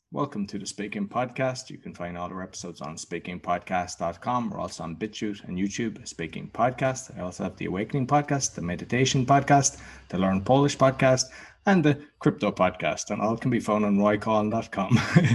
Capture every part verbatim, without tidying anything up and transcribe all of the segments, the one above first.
Welcome to the Speaking Podcast. You can find all our episodes on speaking podcast dot com. We're also on BitChute and YouTube, Speaking Podcast. I also have the Awakening Podcast, the Meditation Podcast, the Learn Polish Podcast, and the Crypto Podcast. And all can be found on roy collin dot com.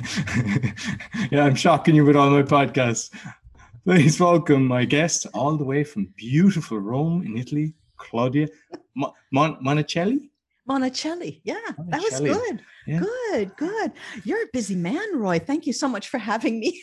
Yeah, I'm shocking you with all my podcasts. Please welcome my guest all the way from beautiful Rome in Italy, Claudia Mon- Mon- Monicelli. Monicelli. Yeah, that was Monicelli. good. Yeah. Good, good. You're a busy man, Roy. Thank you so much for having me.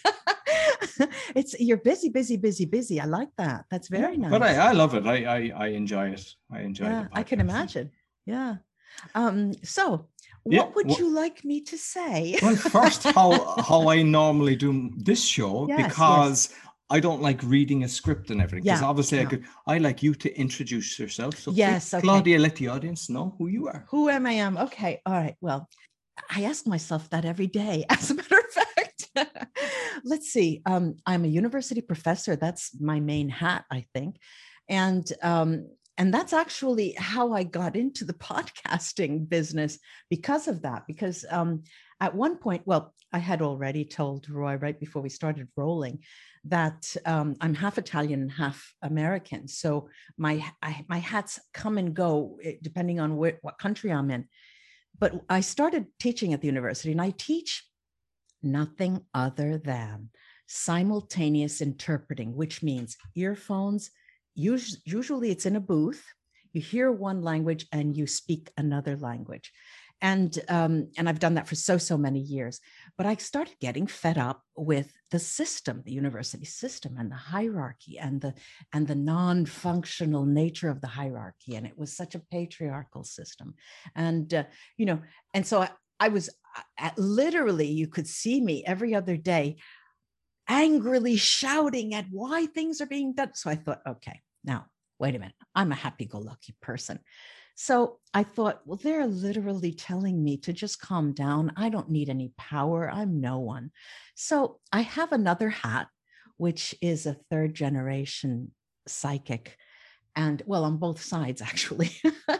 It's you're busy, busy, busy, busy. I like that. That's very Yeah, nice. but I, I love it. I, I I enjoy it. I enjoy yeah, the podcast. I can imagine. Yeah. Um, so what Yeah, would wha- you like me to say? Well, first, how how I normally do this show, Yes, because I don't like reading a script and everything. Because Yeah, obviously, I no. could. I like you to introduce yourself. So, Yes, please, okay. Claudia, let the audience know who you are. Who am I am? Okay. All right. Well, I ask myself that every day, as a matter of fact. Let's see. Um, I'm a university professor. That's my main hat, I think. And um, and that's actually how I got into the podcasting business because of that. Because um, at one point, well, I had already told Roy right before we started rolling that um, I'm half Italian and half American. So my I, my hats come and go eh, depending on where, what country I'm in. But I started teaching at the university, and I teach nothing other than simultaneous interpreting, which means earphones. Us- Usually it's in a booth. You hear one language and you speak another language. And um, and I've done that for so, so many years. But I started getting fed up with the system, the university system, and the hierarchy, and the and the non-functional nature of the hierarchy. And it was such a patriarchal system. And uh, you know, and so I, I was uh, literally, you could see me every other day angrily shouting at why things are being done. So I thought, okay, now wait a minute, I'm a happy-go-lucky person. So I thought, well, they're literally telling me to just calm down. I don't need any power. I'm no one. So I have another hat, which is a third generation psychic. And well, on both sides, actually.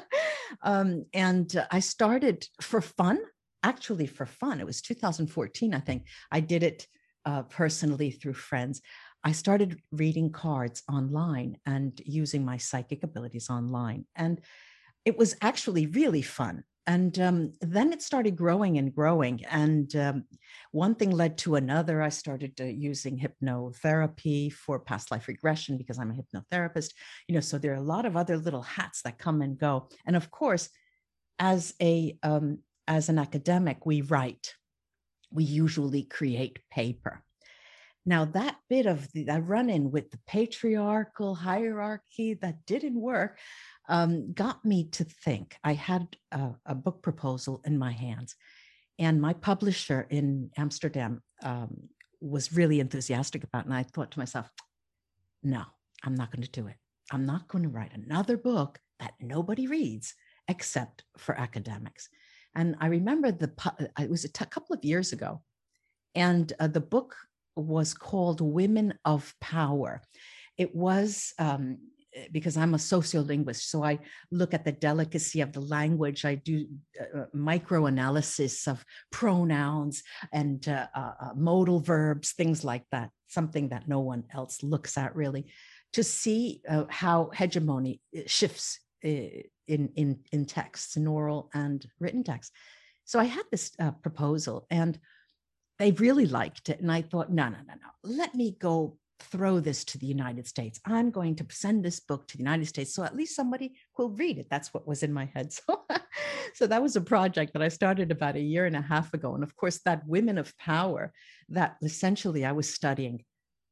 um, and uh, I started for fun, actually for fun. It was two thousand fourteen, I think. I did it uh, personally through friends. I started reading cards online and using my psychic abilities online. And it was actually really fun. And um, then it started growing and growing. And um, one thing led to another. I started uh, using hypnotherapy for past life regression because I'm a hypnotherapist. You know, so there are a lot of other little hats that come and go. And of course, as a um, as an academic, we write. We usually create paper. Now, that bit of the that run-in with the patriarchal hierarchy that didn't work um, got me to think. I had a, a book proposal in my hands, and my publisher in Amsterdam um, was really enthusiastic about it. And I thought to myself, no, I'm not going to do it. I'm not going to write another book that nobody reads except for academics. And I remember the it was a t- couple of years ago, and uh, the book was called Women of Power. It was um, because I'm a sociolinguist, so I look at the delicacy of the language. I do uh, microanalysis of pronouns and uh, uh, modal verbs, things like that, something that no one else looks at really, to see uh, how hegemony shifts in, in, in texts, in oral and written text. So I had this uh, proposal, and they really liked it. And I thought, no, no, no, no. Let me go throw this to the United States. I'm going to send this book to the United States so at least somebody will read it. That's what was in my head. So, so that was a project that I started about a year and a half ago. And of course, that Women of Power, that essentially I was studying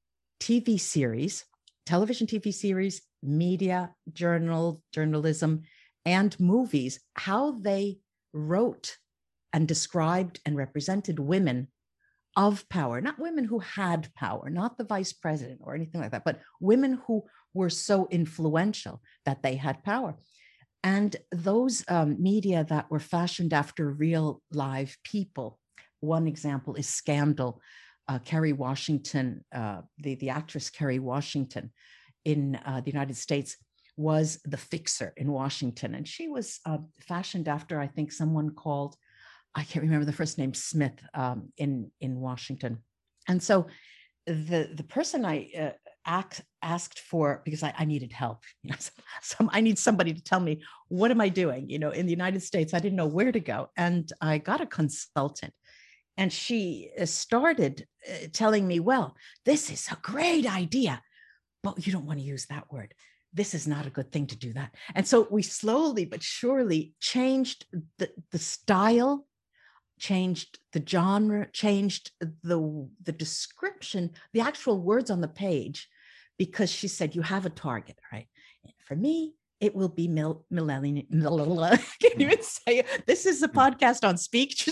T V series, television T V series, media, journal, journalism, and movies, how they wrote and described and represented women of power, not women who had power, not the vice president or anything like that, but women who were so influential that they had power. And those um, media that were fashioned after real live people. One example is Scandal. Uh, Kerry Washington, uh, the, the actress Kerry Washington in uh, the United States was the fixer in Washington. And she was uh, fashioned after, I think, someone called I can't remember the first name, Smith, um, in, in Washington. And so the, the person I uh, asked, asked for, because I, I needed help, you know, some, I need somebody to tell me, what am I doing? You know, in the United States, I didn't know where to go. And I got a consultant. And she started telling me, well, this is a great idea, but you don't want to use that word. This is not a good thing to do that. And so we slowly but surely changed the, the style, changed the genre, changed the, the description, the actual words on the page, because she said, you have a target, right? And for me, it will be mil- millennial. Mil- I can't even say it. This is a podcast on speech.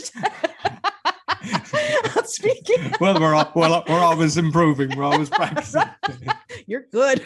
Speaking. Well, we're all, well, we're always improving. We're always practicing. You're good.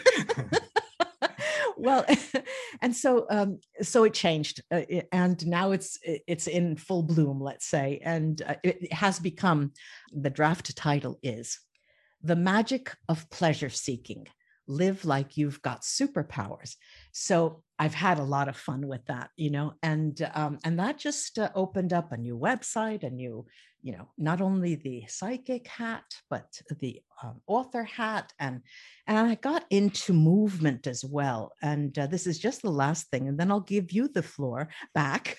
Well, and so um, so it changed, uh, and now it's it's in full bloom, let's say, and uh, it has become, the draft title is "The Magic of Pleasure Seeking. Live like you've got superpowers." So I've had a lot of fun with that, you know, and um, and that just uh, opened up a new website, a new, you know, not only the psychic hat, but the um, author hat, and and I got into movement as well. And uh, this is just the last thing, and then I'll give you the floor back.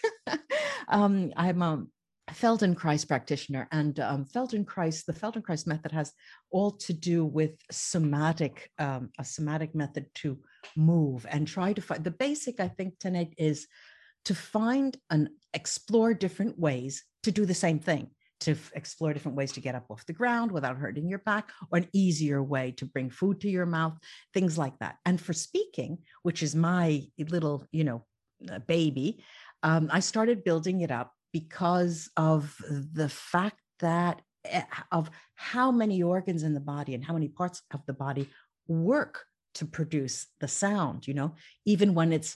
um, I'm a Feldenkrais practitioner, and um, Feldenkrais, the Feldenkrais method has all to do with somatic, um, a somatic method to move and try to find the basic, I think, tenet is to find and explore different ways to do the same thing, to f- explore different ways to get up off the ground without hurting your back, or an easier way to bring food to your mouth, things like that. And for speaking, which is my little, you know, baby, um, I started building it up because of the fact that of how many organs in the body and how many parts of the body work to produce the sound, you know, even when it's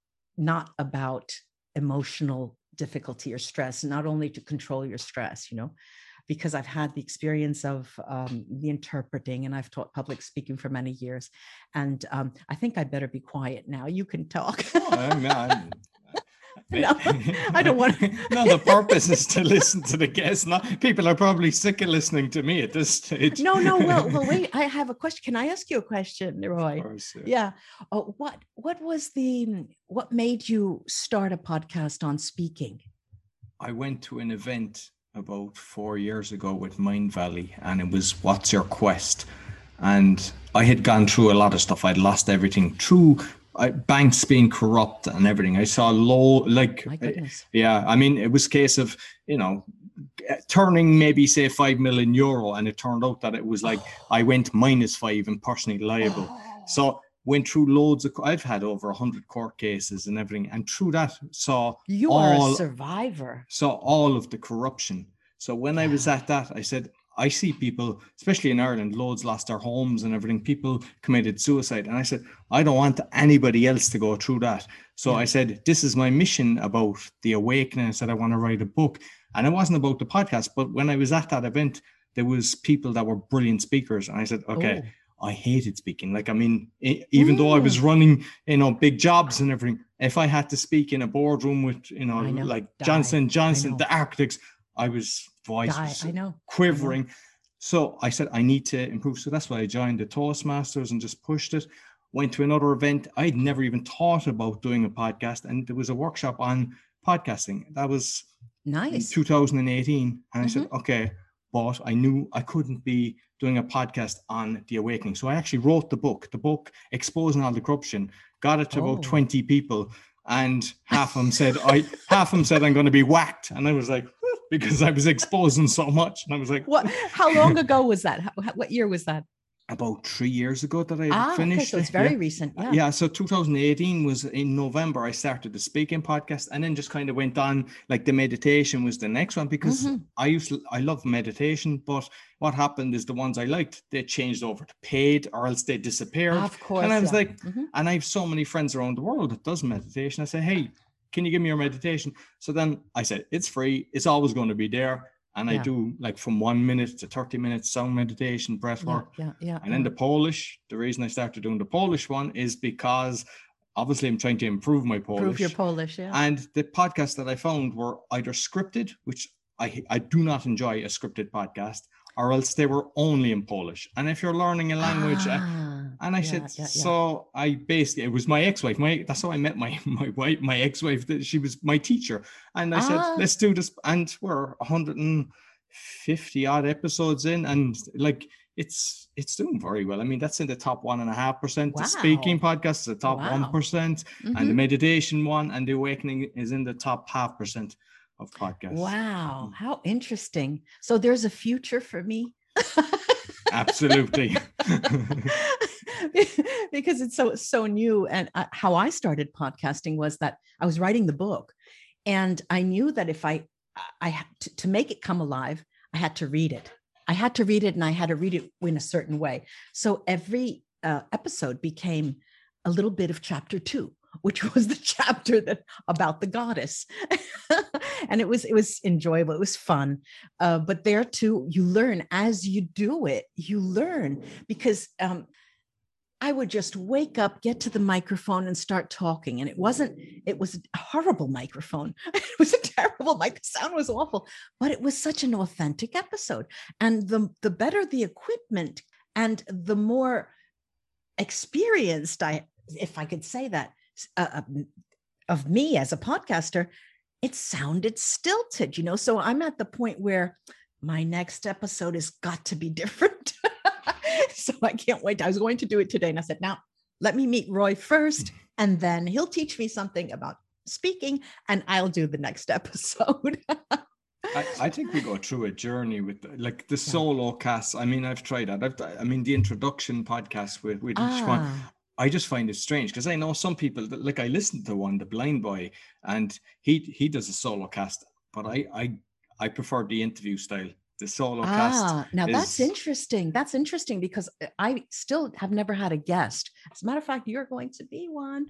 not about emotional difficulty or stress, not only to control your stress, you know, because I've had the experience of um, the interpreting, and I've taught public speaking for many years. And um, I think I better be quiet now. You can talk. Oh, I'm, I'm, No, I don't want to. No, the purpose is to listen to the guests. Not, people are probably sick of listening to me at this stage. No, no. Well, well, wait. I have a question. Can I ask you a question, Roy? Of course, yeah. Yeah. Oh, what what was the what made you start a podcast on speaking? I went to an event about four years ago with Mindvalley, and it was "What's Your Quest?" And I had gone through a lot of stuff. I'd lost everything through I, banks being corrupt and everything. I saw low, like, My goodness. yeah, I mean, it was a case of, you know, turning maybe say five million euro, and it turned out that it was like I went minus five and personally liable. Oh. So went through loads of, I've had over a hundred court cases and everything, and through that saw you all, are a survivor. saw all of the corruption. So when yeah. I was at that, I said, I see people, especially in Ireland, loads lost their homes and everything. People committed suicide. And I said, I don't want anybody else to go through that. So yeah. I said, this is my mission about the awakening. I said, I want to write a book. And it wasn't about the podcast. But when I was at that event, there was people that were brilliant speakers. And I said, okay, oh. I hated speaking. Like, I mean, even mm. though I was running, you know, big jobs and everything, if I had to speak in a boardroom with, you know, know. like Die. Johnson Johnson, the architects, I was voice was I know. quivering. I know. So I said, I need to improve. So that's why I joined the Toastmasters and just pushed it. Went to another event. I'd never even thought about doing a podcast. And there was a workshop on podcasting. That was nice. two thousand eighteen. And I mm-hmm. said, okay, but I knew I couldn't be doing a podcast on the awakening. So I actually wrote the book, the book Exposing All the Corruption, got it to oh. about twenty people. And half of them said, I half of them said I'm going to be whacked. And I was like, because I was exposing so much. And I was like, what? How long ago was that? How, what year was that? About three years ago that I ah, finished. Okay, so it's very yeah. recent. Yeah. yeah. So two thousand eighteen was in November. I started the speaking podcast, and then just kind of went on. Like the meditation was the next one, because mm-hmm. I used to, I love meditation, but what happened is the ones I liked, they changed over to paid, or else they disappeared. Of course. And I was yeah. like, mm-hmm. and I have so many friends around the world that does meditation. I say, hey, can you give me your meditation? So then I said, it's free. It's always going to be there. And yeah. I do like from one minute to thirty minutes sound meditation, breath work. Yeah, yeah, yeah. And then the Polish, the reason I started doing the Polish one is because obviously I'm trying to improve my Polish. Improve your Polish, yeah. And the podcasts that I found were either scripted, which I, I do not enjoy a scripted podcast, or else they were only in Polish. And if you're learning a language, Ah, uh, and I yeah, said, yeah, yeah. so I basically, it was my ex-wife. My that's how I met my my wife, my ex-wife. She was my teacher, and I Ah. said, let's do this. And we're one hundred fifty odd episodes in, and like it's it's doing very well. I mean, that's in the top one and a half percent. Wow. The speaking podcast is the top Wow. one percent, Mhm. and the meditation one and the awakening is in the top half percent of podcasts. Wow, how interesting. So there's a future for me. Absolutely. Because it's so so new. And I, how I started podcasting was that I was writing the book, and I knew that if I I had to, to make it come alive, I had to read it. I had to read it, and I had to read it in a certain way. So every uh, episode became a little bit of chapter two, which was the chapter that about the goddess. And it was it was enjoyable. It was fun. Uh, but there too, you learn as you do it. You learn because um, I would just wake up, get to the microphone, and start talking. And it wasn't. It was a horrible microphone. It was a terrible mic. The sound was awful. But it was such an authentic episode. And the the better the equipment, and the more experienced I, if I could say that. Uh, of me as a podcaster, it sounded stilted, you know, so I'm at the point where my next episode has got to be different. So I can't wait. I was going to do it today, and I said, now let me meet Roy first, and then he'll teach me something about speaking, and I'll do the next episode. I, I think we go through a journey with like the solo casts. I mean, I've tried that. I've, I mean, the introduction podcast with, with each Ah. one. I just find it strange because I know some people that, like I listened to one, the Blind Boy, and he he does a solo cast, but I I I prefer the interview style. The solo ah, cast. Now is, that's interesting. That's interesting because I still have never had a guest. As a matter of fact, you're going to be one.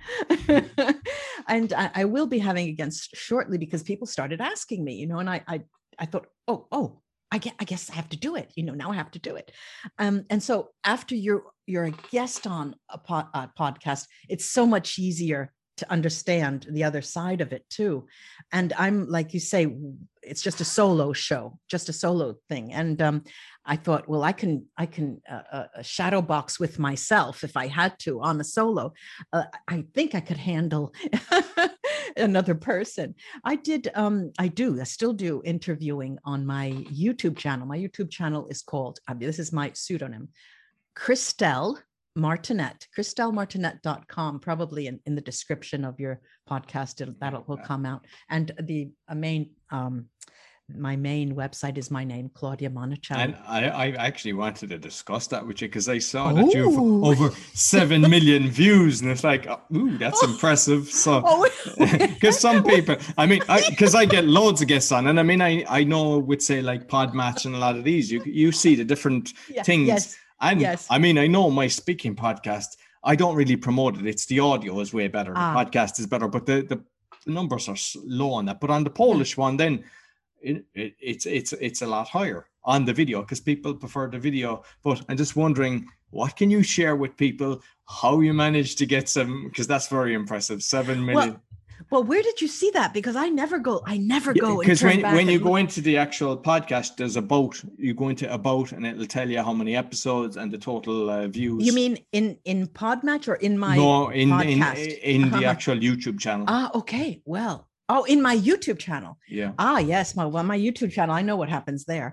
And I, I will be having a guest shortly because people started asking me, you know, and I I, I thought, oh, oh, I guess, I guess I have to do it. You know, now I have to do it. Um, and so after you're you're a guest on a, pod, a podcast, it's so much easier to understand the other side of it too. And I'm like you say, it's just a solo show, just a solo thing. And um, I thought, well, I can I can uh, uh, shadow box with myself if I had to on a solo. Uh, I think I could handle another person. I did, um, I do, I still do interviewing on my YouTube channel. My YouTube channel is called, I mean, this is my pseudonym, Christelle Martinet, christelle martinet dot com, probably in, in the description of your podcast, it'll, that'll will come out. And the uh, main, um, my main website is my name, Claudia Monticelli. And I, I actually wanted to discuss that with you because I saw that you've over seven million views, and it's like, oh, ooh, that's oh. impressive. So, because oh. some people, I mean, because I, I get loads of guests on, and I mean, I I know with say like Podmatch and a lot of these, you you see the different yeah, things. Yes. And yes. I mean, I know my speaking podcast, I don't really promote it. It's the audio is way better. Ah. The podcast is better, but the, the numbers are low on that. But on the Polish yeah. one, then it, it, it's it's it's a lot higher on the video because people prefer the video. But I'm just wondering, what can you share with people how you managed to get seven? Because that's very impressive. Seven million. Well, Well, where did you see that? Because I never go, I never go. Because when, when you go into the actual podcast, there's about, you go into about, and it'll tell you how many episodes and the total uh, views. You mean in, in Podmatch or in my No, in, podcast? in, in the uh-huh. actual YouTube channel. Ah, okay. Well, oh, in my YouTube channel. Yeah. Ah, yes. My, well, my YouTube channel, I know what happens there.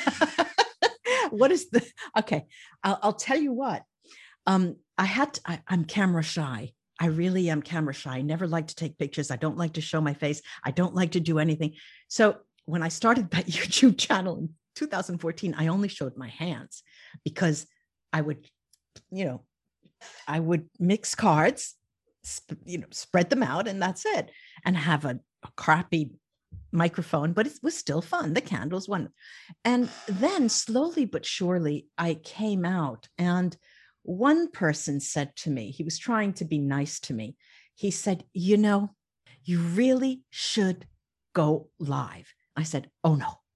What is the, okay. I'll, I'll tell you what. Um, I had, to, I, I'm camera shy. I really am camera shy. I never like to take pictures. I don't like to show my face. I don't like to do anything. So when I started that YouTube channel in two thousand fourteen, I only showed my hands because I would, you know, I would mix cards, sp- you know, spread them out, and that's it. And have a, a crappy microphone, but it was still fun. The candles won. And then slowly but surely I came out, and one person said to me, he was trying to be nice to me. He said, you know, you really should go live. I said, oh no.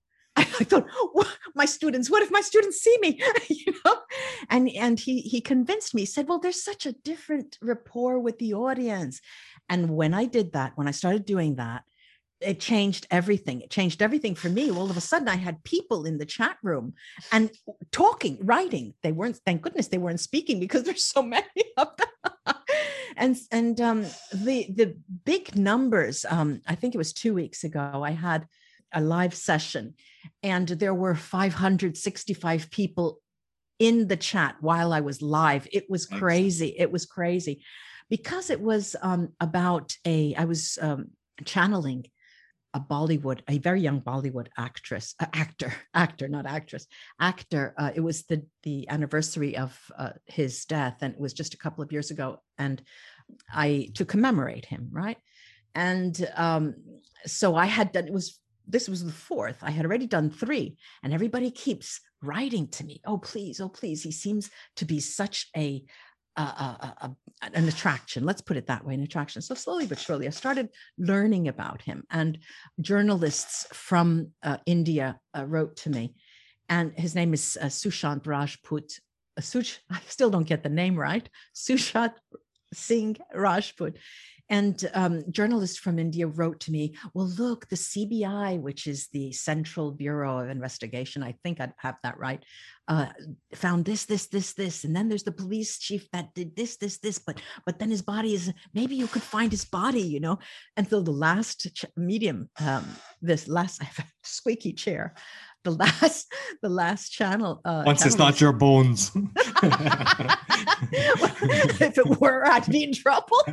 I thought, my students, what if my students see me? you know, and and he he convinced me. He said, well, there's such a different rapport with the audience. And when I did that, when I started doing that, it changed everything. It changed everything for me. All of a sudden, I had people in the chat room and talking, writing. They weren't, thank goodness, they weren't speaking because there's so many of them. and and um, the the big numbers. Um, I think it was two weeks ago. I had a live session, and there were five hundred sixty-five people in the chat while I was live. It was crazy. Excellent. It was crazy because it was um, about a. I was um, channeling a Bollywood, a very young Bollywood actress, uh, actor, actor, not actress, actor. Uh, it was the the anniversary of uh, his death, and it was just a couple of years ago, and I to commemorate him, right? And um, so I had done. It was this was the fourth. I had already done three, and everybody keeps writing to me. Oh please, oh please. He seems to be such a Uh, uh, uh, an attraction. Let's put it that way, an attraction. So slowly but surely, I started learning about him. And journalists from uh, India uh, wrote to me. And his name is uh, Sushant Rajput. Uh, Sush, I still don't get the name right. Sushant Singh Rajput. And um, journalists from India wrote to me, well, look, the C B I, which is the Central Bureau of Investigation, I think I have that right, uh, found this, this, this, this. And then there's the police chief that did this, this, this. But but then his body is, maybe you could find his body, you know. And so the last ch- medium, um, this last, I have a squeaky chair. The last, the last channel. Uh, Once channel it's not was, your bones. If it were, I'd be in trouble.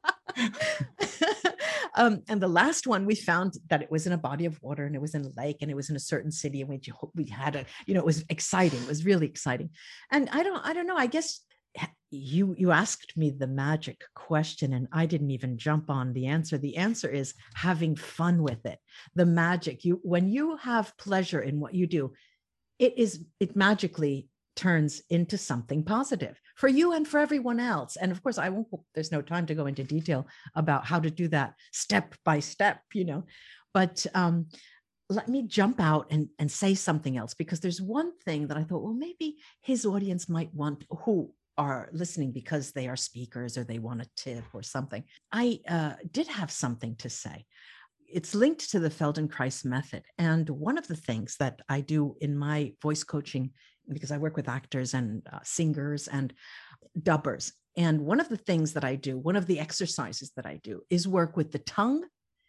um, and the last one, we found that it was in a body of water, and it was in a lake, and it was in a certain city, and we we had a, you know, it was exciting. It was really exciting. And I don't, I don't know. I guess you you asked me the magic question, and I didn't even jump on the answer. The answer is having fun with it. The magic. You when you have pleasure in what you do, it is it magically turns into something positive for you and for everyone else. And of course, I won't, there's no time to go into detail about how to do that step by step, you know, but um, let me jump out and, and say something else, because there's one thing that I thought, well, maybe his audience might want, who are listening because they are speakers or they want a tip or something. I uh, did have something to say. It's linked to the Feldenkrais method. And one of the things that I do in my voice coaching, because I work with actors and uh, singers and dubbers. And one of the things that I do, one of the exercises that I do is work with the tongue,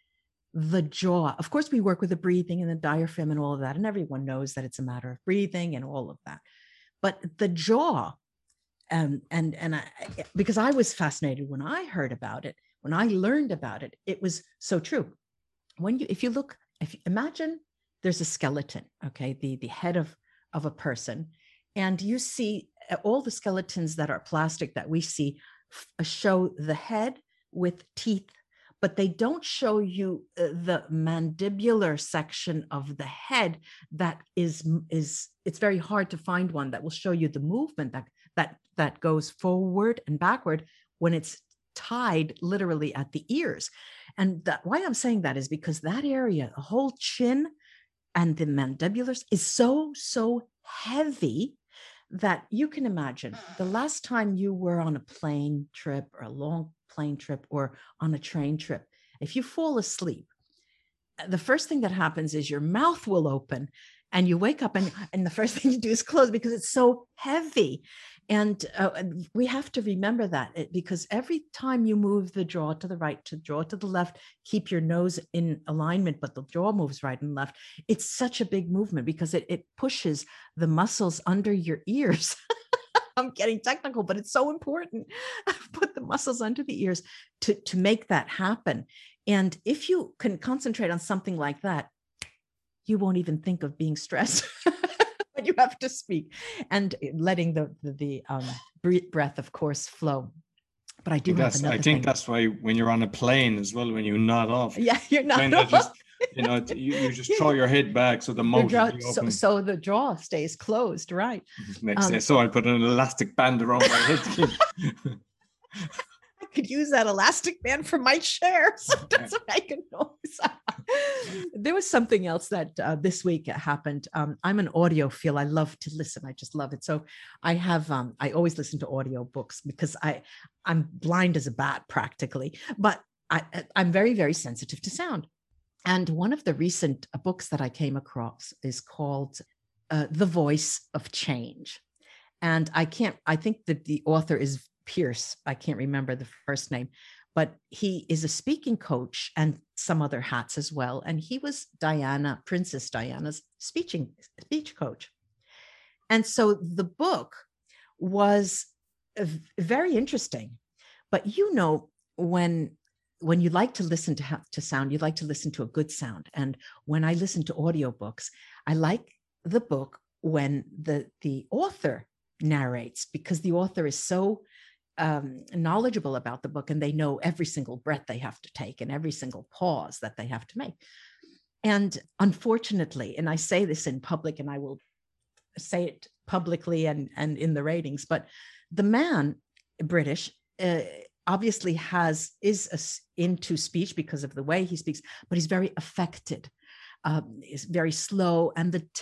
the jaw. Of course, we work with the breathing and the diaphragm and all of that. And everyone knows that it's a matter of breathing and all of that. But the jaw, um, and, and I, because I was fascinated when I heard about it, when I learned about it, it was so true. When you, if you look, if you imagine there's a skeleton, okay, the, the head of, of a person, and you see all the skeletons that are plastic that we see f- show the head with teeth, but they don't show you the mandibular section of the head that is, is it's very hard to find one that will show you the movement that, that, that goes forward and backward when it's tied literally at the ears. And that, why I'm saying that is because that area, the whole chin and the mandibulars is so, so heavy that you can imagine the last time you were on a plane trip or a long plane trip or on a train trip, if you fall asleep, the first thing that happens is your mouth will open and you wake up and, and the first thing you do is close because it's so heavy. And uh, we have to remember that, because every time you move the jaw to the right, to jaw to the left, keep your nose in alignment, but the jaw moves right and left. It's such a big movement because it, it pushes the muscles under your ears. I'm getting technical, but it's so important. Put the muscles under the ears to, to make that happen. And if you can concentrate on something like that, you won't even think of being stressed when you have to speak, and letting the the, the um, breath, of course, flow. But I do have another I think thing. that's why when you're on a plane as well, when you nod off, yeah, you're not kind of just, you know, you, you just throw your head back so the mouth jaw, is so, so the jaw stays closed, right? Next um, day, so I put an elastic band around my head. I could use that elastic band for my chair so it doesn't make a noise. There was something else that uh, this week happened. Um, I'm an audiophile. I love to listen. I just love it. So I have, um, I always listen to audio books because I, I'm blind as a bat practically, but I, I'm very, very sensitive to sound. And one of the recent books that I came across is called uh, The Voice of Change. And I can't, I think that the author is Pierce. I can't remember the first name, but he is a speaking coach and some other hats as well. And he was Diana, Princess Diana's speaking, speech coach. And so the book was very interesting. But you know, when when you like to listen to, to sound, you like to listen to a good sound. And when I listen to audiobooks, I like the book when the the author narrates, because the author is so um, knowledgeable about the book, and they know every single breath they have to take and every single pause that they have to make. And unfortunately, and I say this in public, and I will say it publicly and, and in the ratings, but the man, British, uh, obviously has is a, into speech because of the way he speaks, but he's very affected. Um, is very slow, and the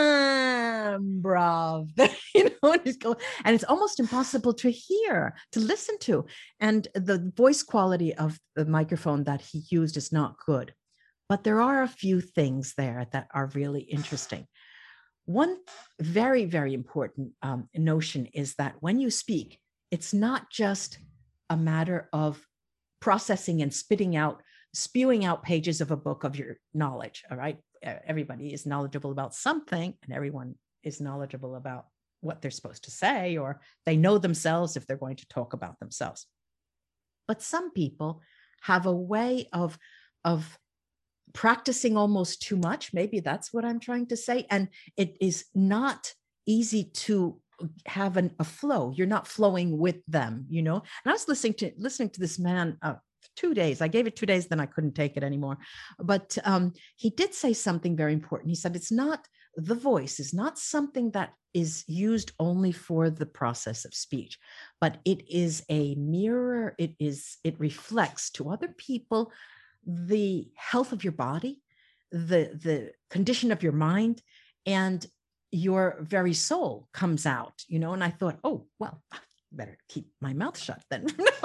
timbre of the, you know, and, he's going, and it's almost impossible to hear, to listen to. And the voice quality of the microphone that he used is not good. But there are a few things there that are really interesting. One very, very important um, notion is that when you speak, it's not just a matter of processing and spitting out spewing out pages of a book of your knowledge. All right. Everybody is knowledgeable about something, and everyone is knowledgeable about what they're supposed to say, or they know themselves if they're going to talk about themselves. But some people have a way of, of practicing almost too much. Maybe that's what I'm trying to say. And it is not easy to have an, a flow. You're not flowing with them, you know? And I was listening to, listening to this man, uh, two days. I gave it two days, then I couldn't take it anymore. But um, he did say something very important. He said, it's not, the voice is not something that is used only for the process of speech, but it is a mirror. It is, it reflects to other people the health of your body, the, the condition of your mind, and your very soul comes out, you know? And I thought, oh, well, I better keep my mouth shut then.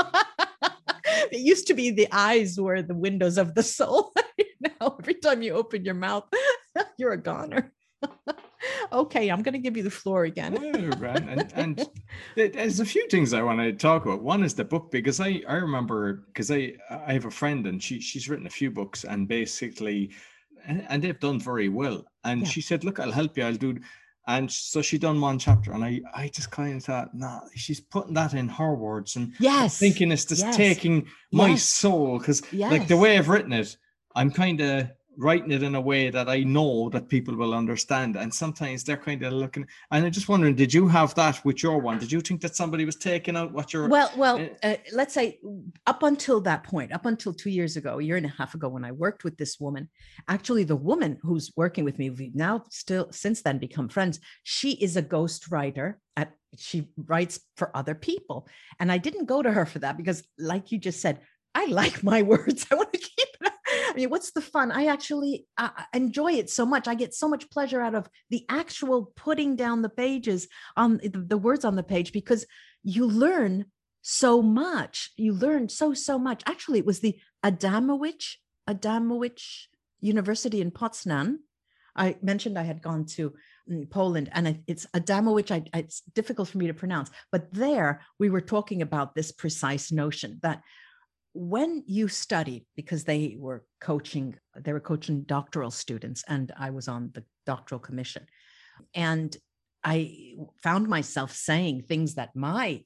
It used to be the eyes were the windows of the soul. Now, every time you open your mouth, you're a goner. Okay, I'm going to give you the floor again. Oh, and, and there's a few things I want to talk about. One is the book, because I, I remember, because I, I have a friend, and she she's written a few books, and basically, and, and they've done very well. And yeah. She said, look, I'll help you. I'll do. And so she done one chapter, and I, I just kind of thought, nah, she's putting that in her words, and yes, thinking it's just yes. taking my yes. soul, because yes. like the way I've written it, I'm kind of writing it in a way that I know that people will understand, and sometimes they're kind of looking. And I'm just wondering, did you have that with your one? Did you think that somebody was taking out what you're? Well, well, uh, let's say up until that point, up until two years ago, a year and a half ago, when I worked with this woman, actually the woman who's working with me, we've now still since then become friends. She is a ghost writer. At she writes for other people, and I didn't go to her for that because, like you just said, I like my words. I want to keep it. I mean, what's the fun? I actually uh, enjoy it so much. I get so much pleasure out of the actual putting down the pages on the, the words on the page, because you learn so much. You learn so, so much. Actually, it was the Adamowicz, Adamowicz University in Poznan. I mentioned I had gone to Poland, and it's Adamowicz. I, it's difficult for me to pronounce, but there we were talking about this precise notion that when you study, because they were coaching, they were coaching doctoral students, and I was on the doctoral commission, and I found myself saying things that my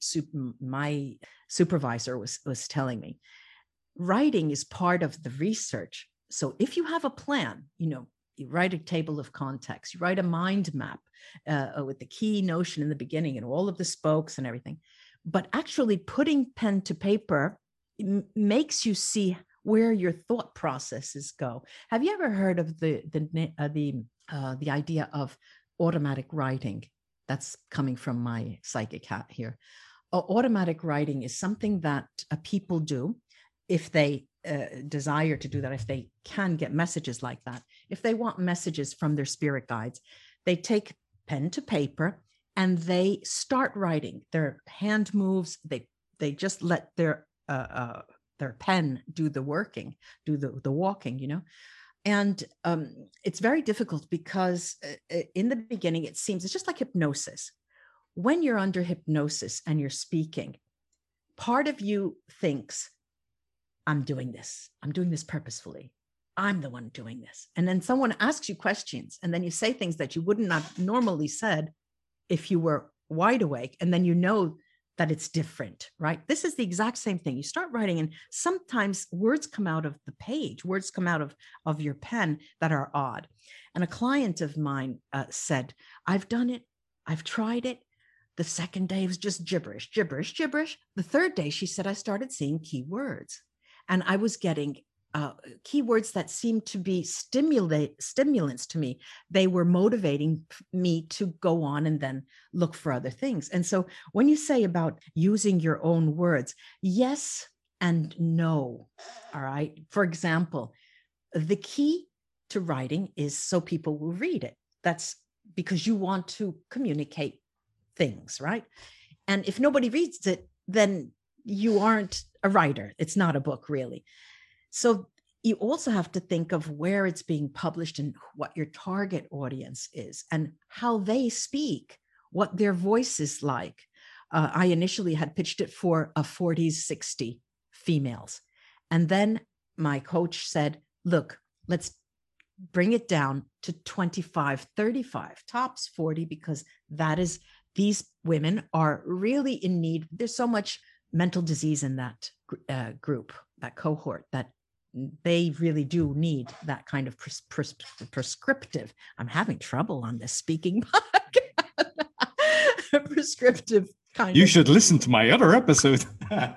my supervisor was was telling me. Writing is part of the research. So if you have a plan, you know, you write a table of contents, you write a mind map uh, with the key notion in the beginning and all of the spokes and everything, but actually putting pen to paper makes you see where your thought processes go. Have you ever heard of the the uh, the uh, the idea of automatic writing? That's coming from my psychic hat here. automatic writing is something that uh, people do if they uh, desire to do that, if they can get messages like that, if they want messages from their spirit guides, they take pen to paper and they start writing. Their hand moves, they they just let their uh, uh, their pen do the working, do the, the walking, you know. And um, it's very difficult because uh, in the beginning, it seems it's just like hypnosis. When you're under hypnosis and you're speaking, part of you thinks, I'm doing this. I'm doing this purposefully. I'm the one doing this. And then someone asks you questions, and then you say things that you wouldn't have normally said if you were wide awake. And then you know that it's different, right? This is the exact same thing. You start writing, and sometimes words come out of the page, words come out of, of your pen that are odd. And a client of mine uh, said, I've done it. I've tried it. The second day was just gibberish, gibberish, gibberish. The third day, she said, I started seeing keywords, and I was getting uh, keywords that seemed to be stimulate stimulants to me. They were motivating me to go on and then look for other things. And so when you say about using your own words, yes and no, all right? For example, the key to writing is so people will read it. That's because you want to communicate things, right? And if nobody reads it, then you aren't a writer. It's not a book, really. So you also have to think of where it's being published and what your target audience is and how they speak, what their voice is like. Uh, I initially had pitched it for a forties, sixty females. And then my coach said, look, let's bring it down to twenty-five, thirty-five, tops forty, because that is, these women are really in need. There's so much mental disease in that uh, group, that cohort, that they really do need that kind of pres- pres- prescriptive. I'm having trouble on this speaking podcast. Prescriptive kind you of. You should listen to my other episode. I,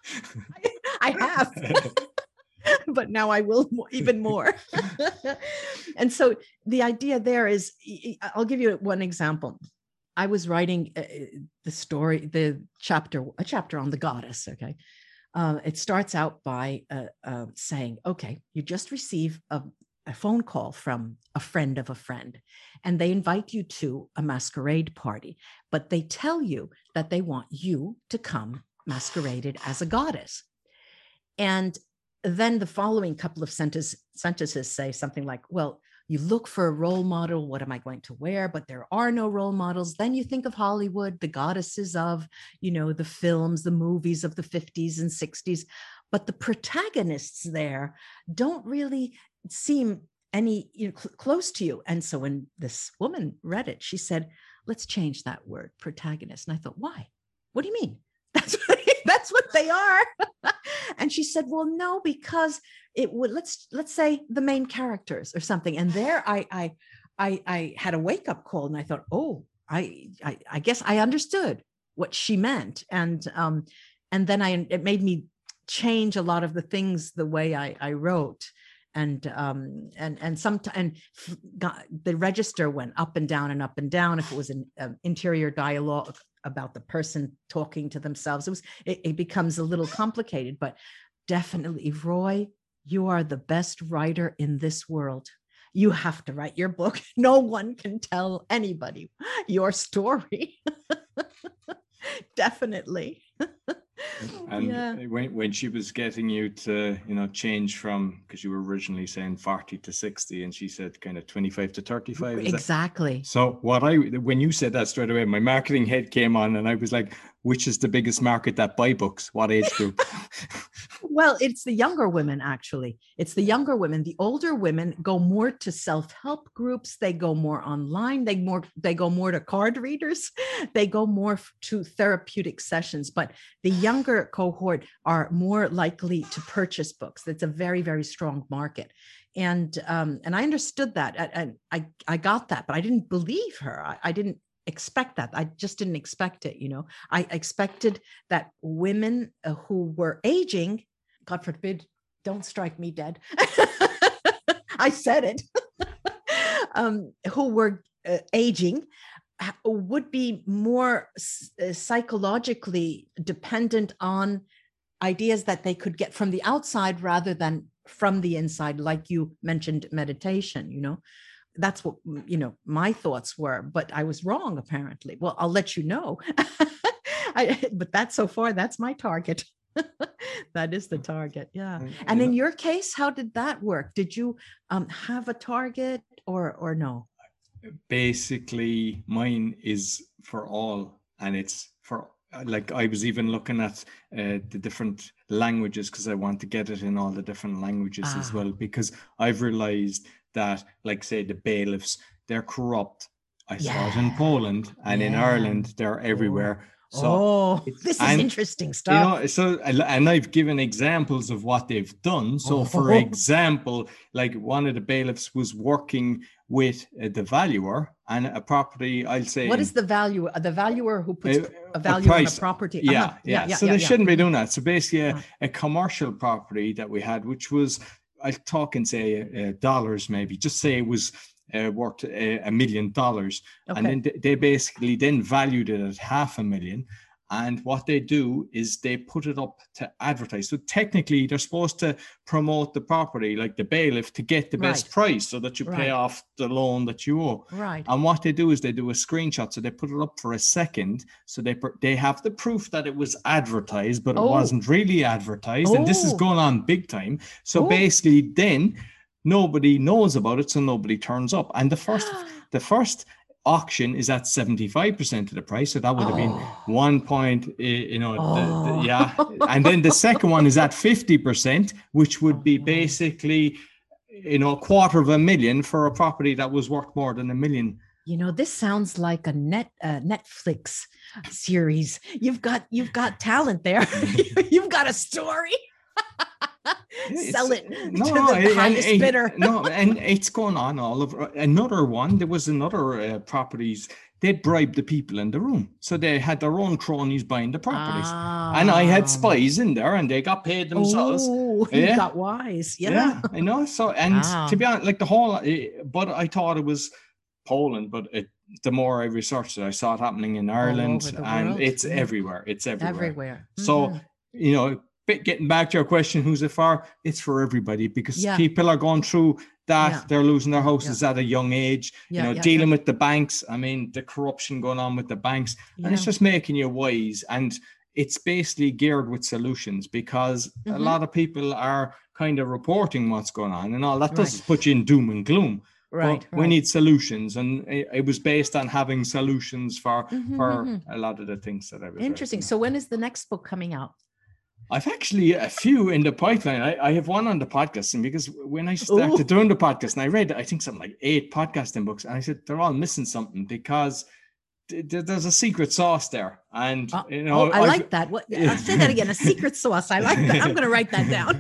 I have. But now I will even more. And so the idea there is, I'll give you one example. I was writing uh, the story, the chapter, a chapter on the goddess. Okay. Uh, it starts out by uh, uh, saying, okay, you just receive a, a phone call from a friend of a friend, and they invite you to a masquerade party, but they tell you that they want you to come masqueraded as a goddess. And then the following couple of sentence, sentences say something like, well, you look for a role model. What am I going to wear? But there are no role models. Then you think of Hollywood, the goddesses of, you know, the films, the movies of the fifties and sixties. But the protagonists there don't really seem any, you know, cl- close to you. And so when this woman read it, she said, let's change that word, protagonist. And I thought, why? What do you mean? That's what, that's what they are. And she said, well, no, because it would, let's, let's say the main characters or something. And there I, I, I, I had a wake up call, and I thought, oh, I, I, I guess I understood what she meant. And, um, and then I, it made me change a lot of the things, the way I, I wrote. And, um, and, and some, and got, the register went up and down and up and down. If it was an um, interior dialogue about the person talking to themselves, it was, it, it becomes a little complicated, but definitely, Roy, you are the best writer in this world. You have to write your book. No one can tell anybody your story. Definitely. And yeah. when, when she was getting you to, you know, change from, because you were originally saying forty to sixty, and she said kind of twenty-five to thirty-five. Exactly. That? So what I, when you said that straight away, my marketing head came on, and I was like, which is the biggest market that buy books? What age group? Well, it's the younger women, actually. It's the younger women. The older women go more to self-help groups. They go more online. They more, they go more to card readers. They go more to therapeutic sessions. But the younger cohort are more likely to purchase books. It's a very, very strong market. And um, and I understood that. And I, I got that, but I didn't believe her. I, I didn't expect that. I just didn't expect it. You know, I expected that women who were aging, God forbid, don't strike me dead. I said it. um, who were uh, aging would be more psychologically dependent on ideas that they could get from the outside rather than from the inside, like you mentioned meditation, you know. That's what, you know, my thoughts were, but I was wrong apparently. Well, I'll let you know. I, but that's so far, that's my target. That is the target. Yeah. And in your case, how did that work? Did you um, have a target or or no? Basically, mine is for all, and it's for, like, I was even looking at uh, the different languages because I want to get it in all the different languages ah. as well, because I've realized that, like, say, the bailiffs, they're corrupt. I yeah. saw it in Poland, and yeah. in Ireland, they're everywhere. Oh. So oh, this is and, interesting stuff. You know, so, and I've given examples of what they've done. So, oh. for example, like one of the bailiffs was working with uh, the valuer and a property, I'll say. What is the valuer? The valuer who puts a, a value a on a property. Yeah, uh-huh. yeah, yeah, yeah. So yeah, they yeah. shouldn't be doing that. So basically, a, a commercial property that we had, which was, I'll talk and say uh, dollars maybe, just say it was uh, worth a, a million dollars. Okay. And then they, they basically then valued it at half a million. And what they do is they put it up to advertise. So technically, they're supposed to promote the property, like the bailiff, to get the best right. price so that you pay right. off the loan that you owe. Right. And what they do is they do a screenshot. So they put it up for a second. So they they have the proof that it was advertised, but it oh. wasn't really advertised. Oh. And this is going on big time. So oh. basically, then nobody knows about it. So nobody turns up. And the first, the first. auction is at seventy-five percent of the price, so that would have oh. been one point, you know, oh. the, the, yeah. And then the second one is at fifty percent, which would be basically, you know, a quarter of a million for a property that was worth more than a million. You know, this sounds like a net uh, Netflix series. You've got you've got talent there. You've got a story. Sell it no, to the and, highest and, bidder. No, and it's going on all over. Another one, there was another uh, properties. They bribed the people in the room, so they had their own cronies buying the properties. Ah. And I had spies in there, and they got paid themselves. Oh, you yeah. got wise. Yeah. yeah, I know. So, and wow. to be honest, like the whole, but I thought it was Poland, but it, the more I researched it, I saw it happening in Ireland, and world. it's yeah. everywhere. It's everywhere. Everywhere. Mm-hmm. So, you know. Getting back to your question, who's it for? It's for everybody, because yeah. people are going through that. Yeah. They're losing their houses yeah. at a young age, yeah, you know, yeah, dealing yeah. with the banks. I mean, the corruption going on with the banks, yeah. and it's just making you wise. And it's basically geared with solutions, because mm-hmm. a lot of people are kind of reporting what's going on, and all that does right. is put you in doom and gloom. Right, right. We need solutions, and it, it was based on having solutions for mm-hmm, for mm-hmm. a lot of the things that I was. Interesting. So when is the next book coming out? I've actually a few in the pipeline. I, I have one on the podcasting, because when I started Ooh. doing the podcast, and I read, I think something like eight podcasting books, and I said they're all missing something, because th- th- there's a secret sauce there. And uh, you know, oh, I I've, like that. What? I'll say that again. A secret sauce. I like that. I'm going to write that down.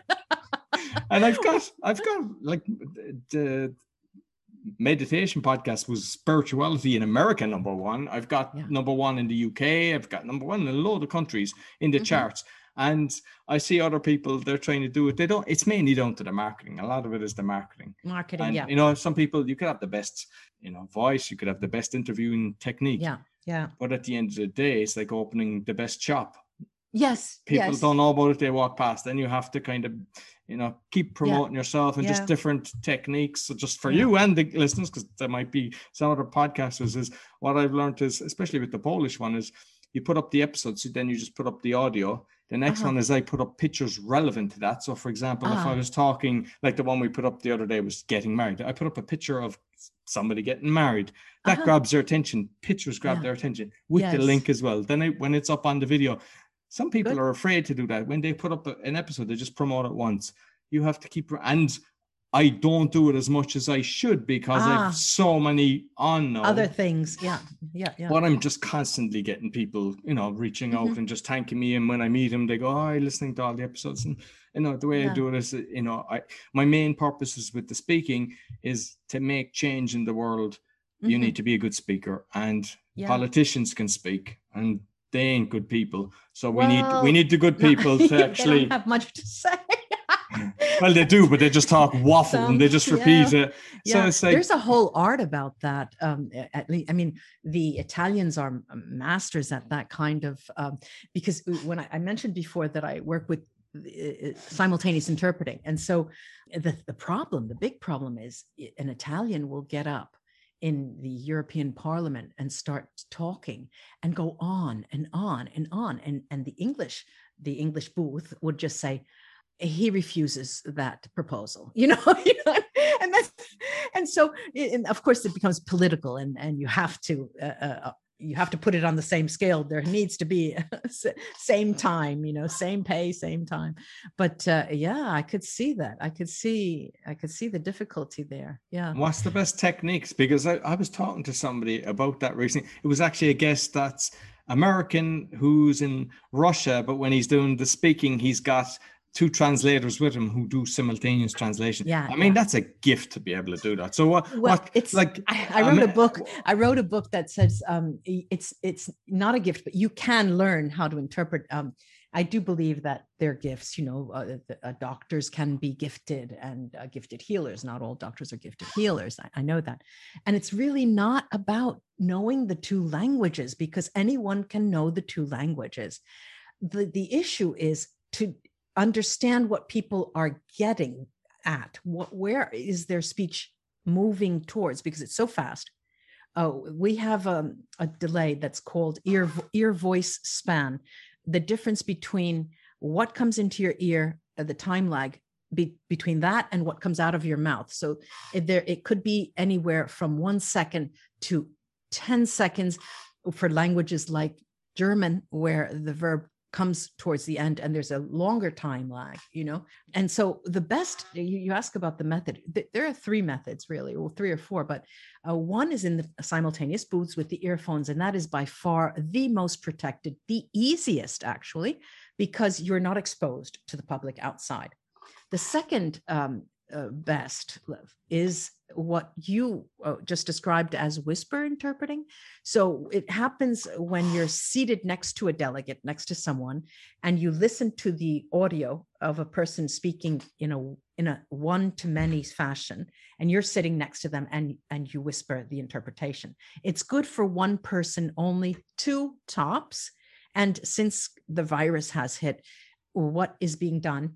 And I've got, I've got like the meditation podcast was spirituality in America number one. I've got yeah. number one in the U K. I've got number one in a load of countries in the mm-hmm. charts. And I see other people, they're trying to do it. They don't, it's mainly down to the marketing. A lot of it is the marketing. Marketing, and, yeah. You know, some people, you could have the best, you know, voice, you could have the best interviewing technique. Yeah, yeah. But at the end of the day, it's like opening the best shop. Yes, People yes. don't know about it, they walk past. Then you have to kind of, you know, keep promoting yeah. yourself and yeah. just different techniques. So just for yeah. you and the listeners, because there might be some other podcasters, is what I've learned is, especially with the Polish one, is you put up the episodes, so then you just put up the audio. The next uh-huh. one is I put up pictures relevant to that. So for example, uh-huh. if I was talking, like the one we put up the other day was getting married, I put up a picture of somebody getting married. That uh-huh. grabs their attention. Pictures grab yeah. their attention with yes. the link as well. Then I, when it's up on the video, some people Good. are afraid to do that. When they put up a, an episode, they just promote it once. You have to keep, and I don't do it as much as I should, because ah. I have so many on now. Other things, yeah, yeah, yeah. But I'm just constantly getting people, you know, reaching mm-hmm. out and just thanking me. And when I meet them, they go, "Oh, I'm listening to all the episodes." And you know, the way yeah. I do it is, you know, I my main purpose is with the speaking is to make change in the world. Mm-hmm. You need to be a good speaker, and yeah. politicians can speak, and they ain't good people. So well, we need we need the good people to actually they don't have much to say. Well, they do, but they just talk waffle Some, and they just yeah, repeat it. So yeah. it's like, There's a whole art about that. Um, at least, I mean, the Italians are masters at that kind of, um, because when I, I mentioned before that I work with uh, simultaneous interpreting. And so the, the problem, the big problem is an Italian will get up in the European Parliament and start talking and go on and on and on. And, and the English, the English booth would just say, he refuses that proposal, you know, you know? and that's, and so, and of course it becomes political, and, and you have to, uh, uh, you have to put it on the same scale. There needs to be same time, you know, same pay, same time. But uh, yeah, I could see that. I could see, I could see the difficulty there. Yeah. What's the best techniques? Because I, I was talking to somebody about that recently. It was actually a guest that's American who's in Russia, but when he's doing the speaking, he's got two translators with him who do simultaneous translation. Yeah, I mean, yeah. that's a gift to be able to do that. So what? Well, what it's like I, I wrote um, a book. I wrote a book that says um, it's it's not a gift, but you can learn how to interpret. Um, I do believe that they're gifts. You know, uh, uh, doctors can be gifted, and uh, gifted healers. Not all doctors are gifted healers. I, I know that, and it's really not about knowing the two languages, because anyone can know the two languages. The the issue is to understand what people are getting at, what, where is their speech moving towards, because it's so fast. Oh, we have um, a delay that's called ear ear voice span. The difference between what comes into your ear, uh, the time lag be, between that and what comes out of your mouth. So it, there, it could be anywhere from one second to ten seconds for languages like German, where the verb comes towards the end and there's a longer time lag, you know? And so the best, you, you ask about the method, there are three methods really, well, three or four, but uh, one is in the simultaneous booths with the earphones. And that is by far the most protected, the easiest actually, because you're not exposed to the public outside. The second um, uh, best is what you uh, just described as whisper interpreting. So it happens when you're seated next to a delegate, next to someone, and you listen to the audio of a person speaking in a in a one-to-many fashion, and you're sitting next to them and, and you whisper the interpretation. It's good for one person only, two tops. And since the virus has hit, what is being done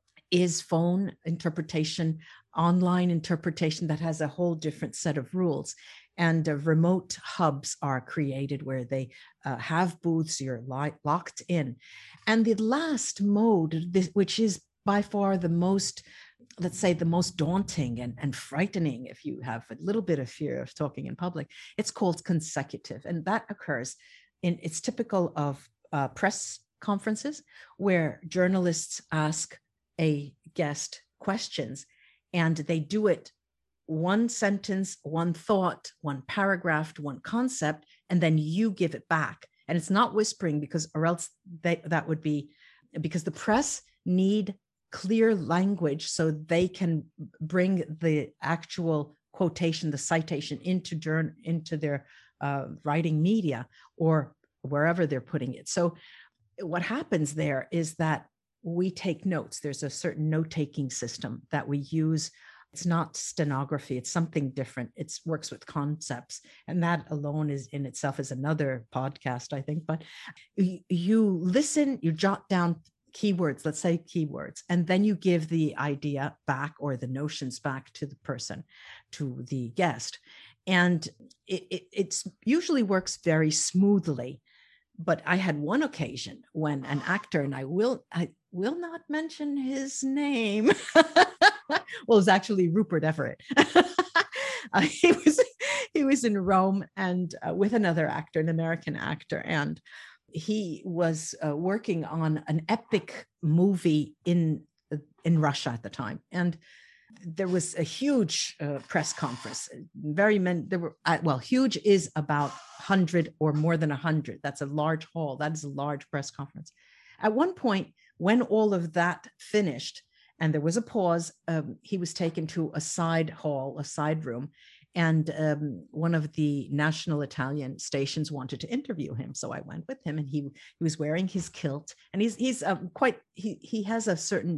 is phone interpretation, online interpretation that has a whole different set of rules. And uh, remote hubs are created where they uh, have booths, you're li- locked in. And the last mode, this, which is by far the most, let's say, the most daunting and, and frightening if you have a little bit of fear of talking in public, it's called consecutive. And that occurs in, it's typical of uh, press conferences where journalists ask a guest questions, and they do it one sentence, one thought, one paragraph, one concept, and then you give it back. And it's not whispering, because or else they, that would be, because the press need clear language so they can bring the actual quotation, the citation into journal, into their uh, writing media or wherever they're putting it. So what happens there is that we take notes. There's a certain note-taking system that we use. It's not stenography. It's something different. It works with concepts. And that alone is in itself is another podcast, I think. But you, you listen, you jot down keywords, let's say keywords, and then you give the idea back or the notions back to the person, to the guest. And it, it it's usually works very smoothly. But I had one occasion when an actor, and I will I will not mention his name. Well, it was actually Rupert Everett. uh, he was he was in Rome and uh, with another actor, an American actor, and he was uh, working on an epic movie in in Russia at the time, and there was a huge uh, press conference. Very many, there were, uh, well, huge is about one hundred or more than one hundred. That's a large hall. That is a large press conference. At one point, when all of that finished and there was a pause, um, he was taken to a side hall, a side room, and um, one of the national Italian stations wanted to interview him. So I went with him, and he he was wearing his kilt, and he's he's um, quite he he has a certain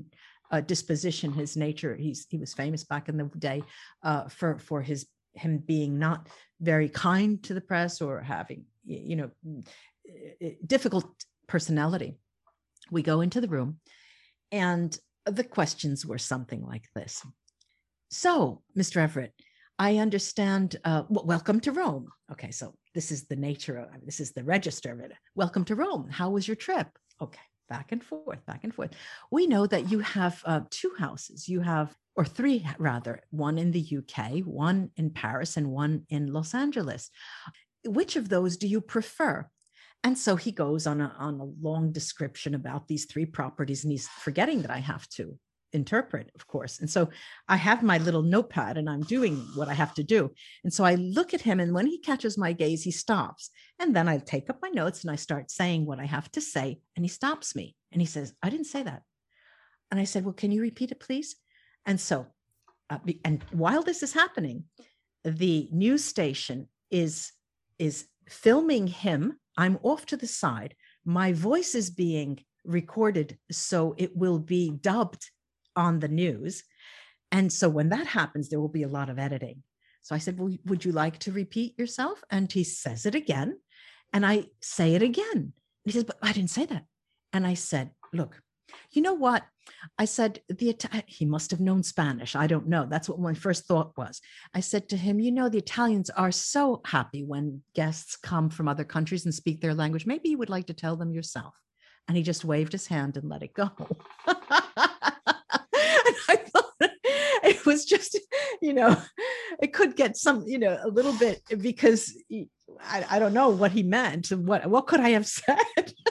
uh, disposition, his nature. He's he was famous back in the day uh, for for his him being not very kind to the press or having, you know, difficult personality. We go into the room, and the questions were something like this. So, Mister Everett, I understand, uh, w- welcome to Rome. Okay, so this is the nature of, this is the register of it. Welcome to Rome. How was your trip? Okay, back and forth, back and forth. We know that you have uh, two houses. You have, or three rather, one in the U K, one in Paris, and one in Los Angeles. Which of those do you prefer? And so he goes on a, on a long description about these three properties, and he's forgetting that I have to interpret, of course. And so I have my little notepad and I'm doing what I have to do. And so I look at him, and when he catches my gaze, he stops. And then I take up my notes and I start saying what I have to say. And he stops me and he says, I didn't say that. And I said, well, can you repeat it, please? And so, uh, and while this is happening, the news station is, is filming him. I'm off to the side. My voice is being recorded, so it will be dubbed on the news. And so when that happens, there will be a lot of editing. So I said, well, would you like to repeat yourself? And he says it again. And I say it again. And he says, but I didn't say that. And I said, look, you know what? I said, the he must have known Spanish. I don't know. That's what my first thought was. I said to him, you know, the Italians are so happy when guests come from other countries and speak their language. Maybe you would like to tell them yourself. And he just waved his hand and let it go. And I thought it was just, you know, it could get some, you know, a little bit, because I, I don't know what he meant. What, what could I have said?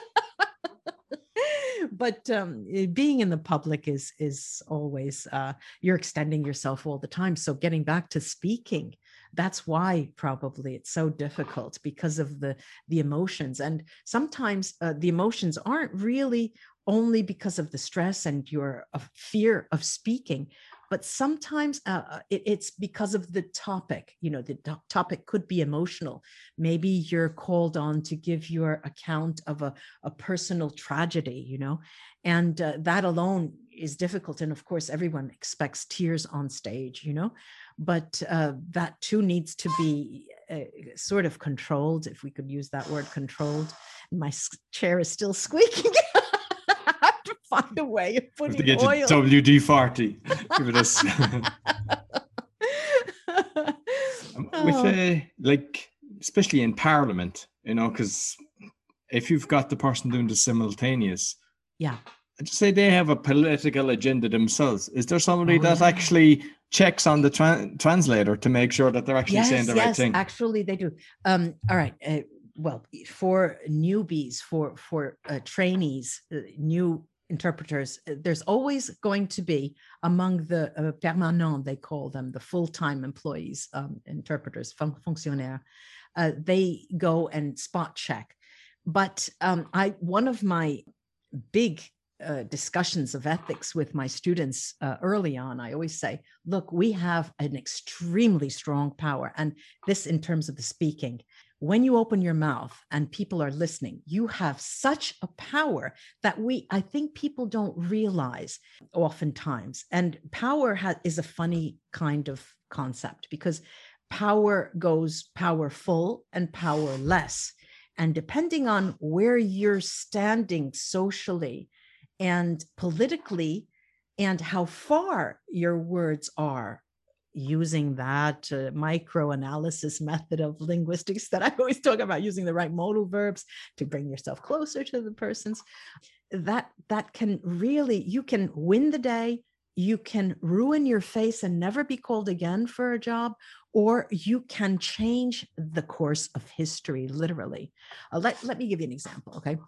But um, being in the public is is always, uh, you're extending yourself all the time. So getting back to speaking, that's why probably it's so difficult, because of the the emotions. And sometimes uh, the emotions aren't really only because of the stress and your uh, fear of speaking, but sometimes uh, it, it's because of the topic. You know, the to- topic could be emotional. Maybe you're called on to give your account of a, a personal tragedy, you know, and uh, that alone is difficult. And of course, everyone expects tears on stage, you know, but uh, that too needs to be uh, sort of controlled, if we could use that word, controlled. My chair is still squeaking. I have to find a way of putting to get oil. W D forty. Give it us. With uh, like, especially in Parliament, you know, because if you've got the person doing the simultaneous, yeah, I'd just say they have a political agenda themselves. Is there somebody oh, that yeah. actually checks on the tra- translator to make sure that they're actually yes, saying the yes, right thing? Actually, they do. Um, all right. Uh, well, for newbies, for for uh, trainees, uh, new interpreters, uh, there's always going to be among the uh, permanents, they call them, the full-time employees, um, interpreters, fun- fonctionnaires. Uh, they go and spot check. But um, I one of my big uh, discussions of ethics with my students uh, early on, I always say, look, we have an extremely strong power. And this in terms of the speaking. When you open your mouth and people are listening, you have such a power that we, I think people don't realize oftentimes. And power ha- is a funny kind of concept, because power goes powerful and powerless. And depending on where you're standing socially and politically, and how far your words are, using that uh, micro-analysis method of linguistics that I always talk about, using the right modal verbs to bring yourself closer to the persons, that that can really, you can win the day, you can ruin your face and never be called again for a job, or you can change the course of history, literally. Uh, let, let me give you an example, okay?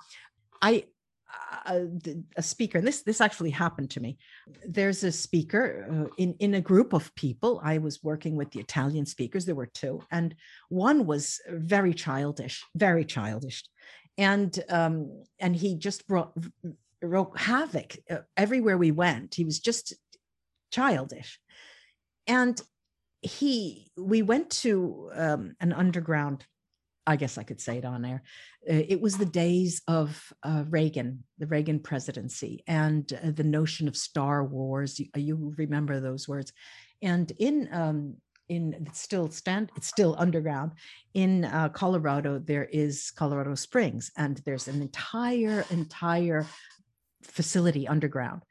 I uh, a speaker, and this this actually happened to me. There's a speaker uh, in in a group of people. I was working with the Italian speakers. There were two, and one was very childish, very childish, and um, and he just brought wrote havoc uh, everywhere we went. He was just childish, and he we went to um, an underground I guess I could say it on air. It was the days of uh, Reagan, the Reagan presidency, and uh, the notion of Star Wars. You, you remember those words, and in um, in it's still stand, it's still underground in uh, Colorado. There is Colorado Springs, and there's an entire entire facility underground,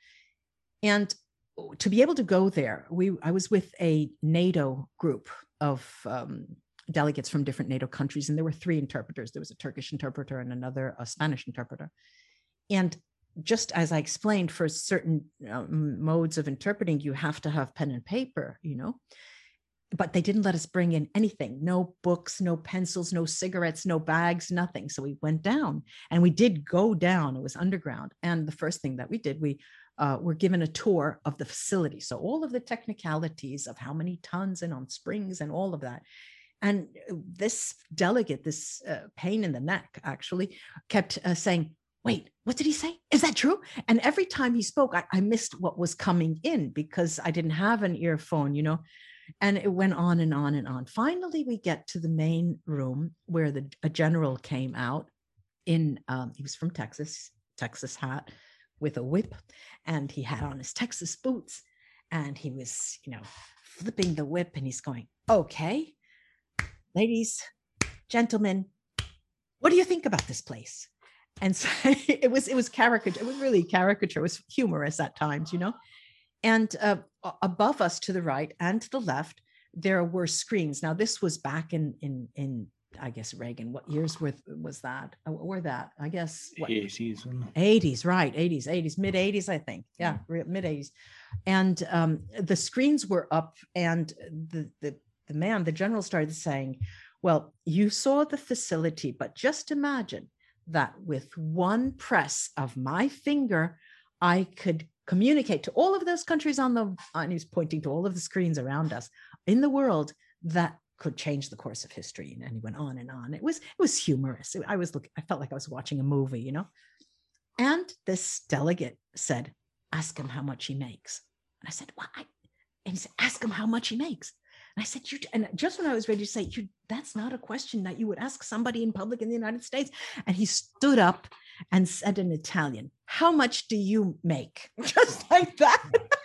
and to be able to go there, we I was with a NATO group of um, delegates from different NATO countries, and there were three interpreters. There was a Turkish interpreter and another a Spanish interpreter. And just as I explained, for certain uh, modes of interpreting, you have to have pen and paper, you know. But they didn't let us bring in anything, no books, no pencils, no cigarettes, no bags, nothing. So we went down, and we did go down. It was underground. And the first thing that we did, we uh, were given a tour of the facility. So all of the technicalities of how many tons and on springs and all of that. And this delegate, this uh, pain in the neck, actually kept uh, saying, wait, what did he say? Is that true? And every time he spoke, I, I missed what was coming in because I didn't have an earphone, you know, and it went on and on and on. Finally, we get to the main room where the a general came out in, um, he was from Texas, Texas hat with a whip, and he had on his Texas boots, and he was, you know, flipping the whip, and he's going, okay, ladies, gentlemen, what do you think about this place? And so it was, it was caricature. It was really caricature. It was humorous at times, you know. And uh, above us to the right and to the left, there were screens. Now, this was back in, in, in I guess, Reagan. What years were, was that? Or that, I guess. What? eighties. eighties, right. eighties, eighties, mid eighties, I think. Yeah, yeah. Mid eighties. And um, the screens were up, and the, the, the man, the general, started saying, well, you saw the facility, but just imagine that with one press of my finger, I could communicate to all of those countries on the, and he was pointing to all of the screens around us in the world that could change the course of history. And he went on and on. It was, it was humorous. I was looking, I felt like I was watching a movie, you know. And this delegate said, ask him how much he makes. And I said, well, I, and he said, ask him how much he makes. And I said, you, and just when I was ready to say, you, that's not a question that you would ask somebody in public in the United States. And he stood up and said in Italian, how much do you make? Just like that.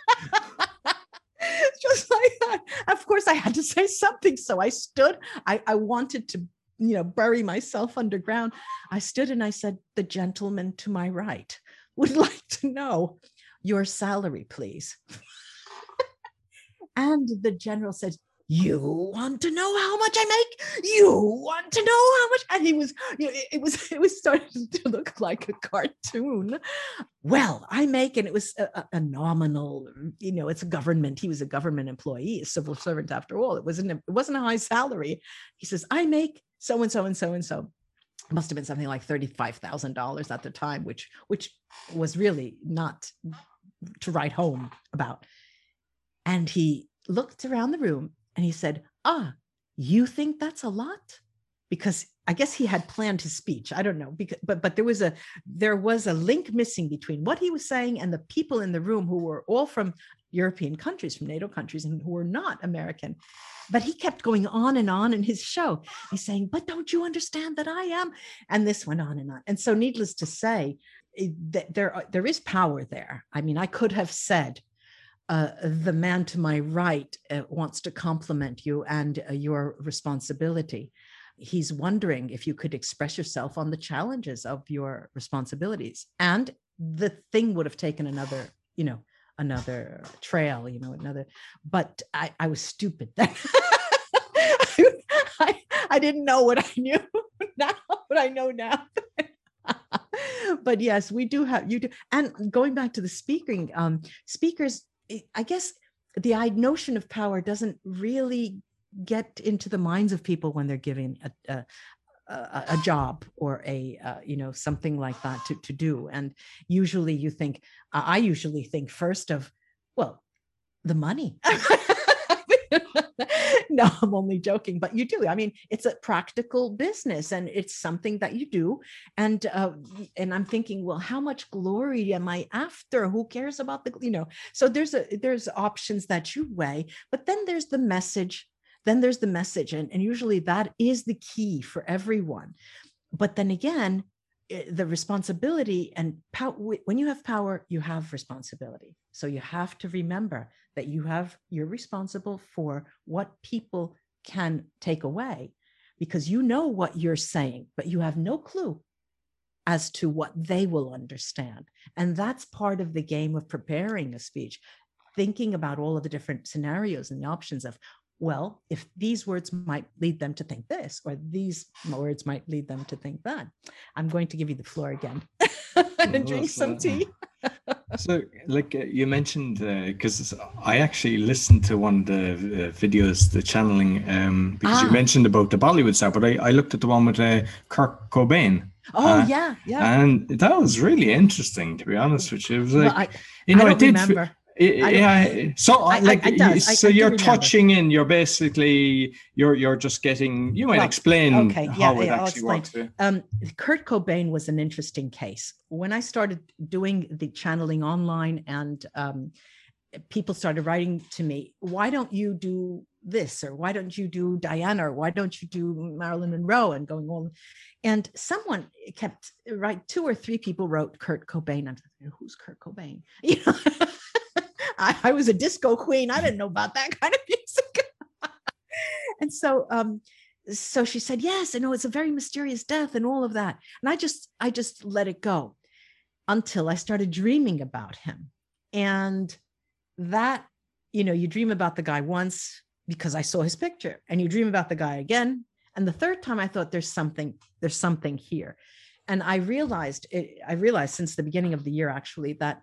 Just like that. Of course, I had to say something. So I stood, I, I wanted to, you know, bury myself underground. I stood and I said, the gentleman to my right would like to know your salary, please. And the general said, you want to know how much I make? You want to know how much? And he was, you know, it, it was, it was starting to look like a cartoon. Well, I make, and it was a, a nominal, you know, it's a government. He was a government employee, a civil servant after all. It wasn't, a, it wasn't a high salary. He says, I make so and so and so and so. It must have been something like thirty-five thousand dollars at the time, which, which was really not to write home about. And he looked around the room and he said, ah, you think that's a lot? Because I guess he had planned his speech. I don't know, because, but but there was a there was a link missing between what he was saying and the people in the room who were all from European countries, from NATO countries, and who were not American. But he kept going on and on in his show. He's saying, but don't you understand that I am? And this went on and on. And so needless to say, that there, there is power there. I mean, I could have said, Uh, the man to my right uh, wants to compliment you and uh, your responsibility. He's wondering if you could express yourself on the challenges of your responsibilities. And the thing would have taken another, you know, another trail, you know, another, but I, I was stupid then. I, I didn't know what I knew now, what I know now. But yes, we do have, you do. And going back to the speaking, um, speakers, I guess the notion of power doesn't really get into the minds of people when they're given a, a, a, a job or a, uh, you know, something like that to, to do. And usually you think, uh, I usually think first of, well, the money. No, I'm only joking, but you do. I mean, it's a practical business and it's something that you do. And, uh, and I'm thinking, well, how much glory am I after? Who cares about the, you know, so there's a, there's options that you weigh, but then there's the message then there's the message. And, and usually that is the key for everyone. But then again, the responsibility and power, when you have power, you have responsibility. So you have to remember that you have, you're responsible for what people can take away, because you know what you're saying, but you have no clue as to what they will understand. And that's part of the game of preparing a speech, thinking about all of the different scenarios and the options of, well, if these words might lead them to think this, or these words might lead them to think that. I'm going to give you the floor again and drink some tea. So, like uh, you mentioned, because uh, I actually listened to one of the uh, videos, the channeling, um, because ah. you mentioned about the Bollywood star, but I, I looked at the one with uh, Kurt Cobain. Oh, uh, yeah, yeah. And that was really interesting, to be honest with you. It was like, well, I, you know, I, I did. remember. Yeah, so I, like, I, I does. so I, I you're touching in. You're basically you're you're just getting. You might well, explain okay, how yeah, it yeah, actually works. Yeah. Um, Kurt Cobain was an interesting case. When I started doing the channeling online, and um, people started writing to me, "Why don't you do this?" or "Why don't you do Diana?" or "Why don't you do Marilyn Monroe?" and going on. And someone kept right. Two or three people wrote Kurt Cobain. I'm like, who's Kurt Cobain? You know. I, I was a disco queen. I didn't know about that kind of music. And so, um, so she said, yes, I know it's a very mysterious death and all of that. And I just, I just let it go until I started dreaming about him. And that, you know, you dream about the guy once because I saw his picture, and you dream about the guy again. And the third time I thought there's something, there's something here. And I realized, it, I realized since the beginning of the year, actually, that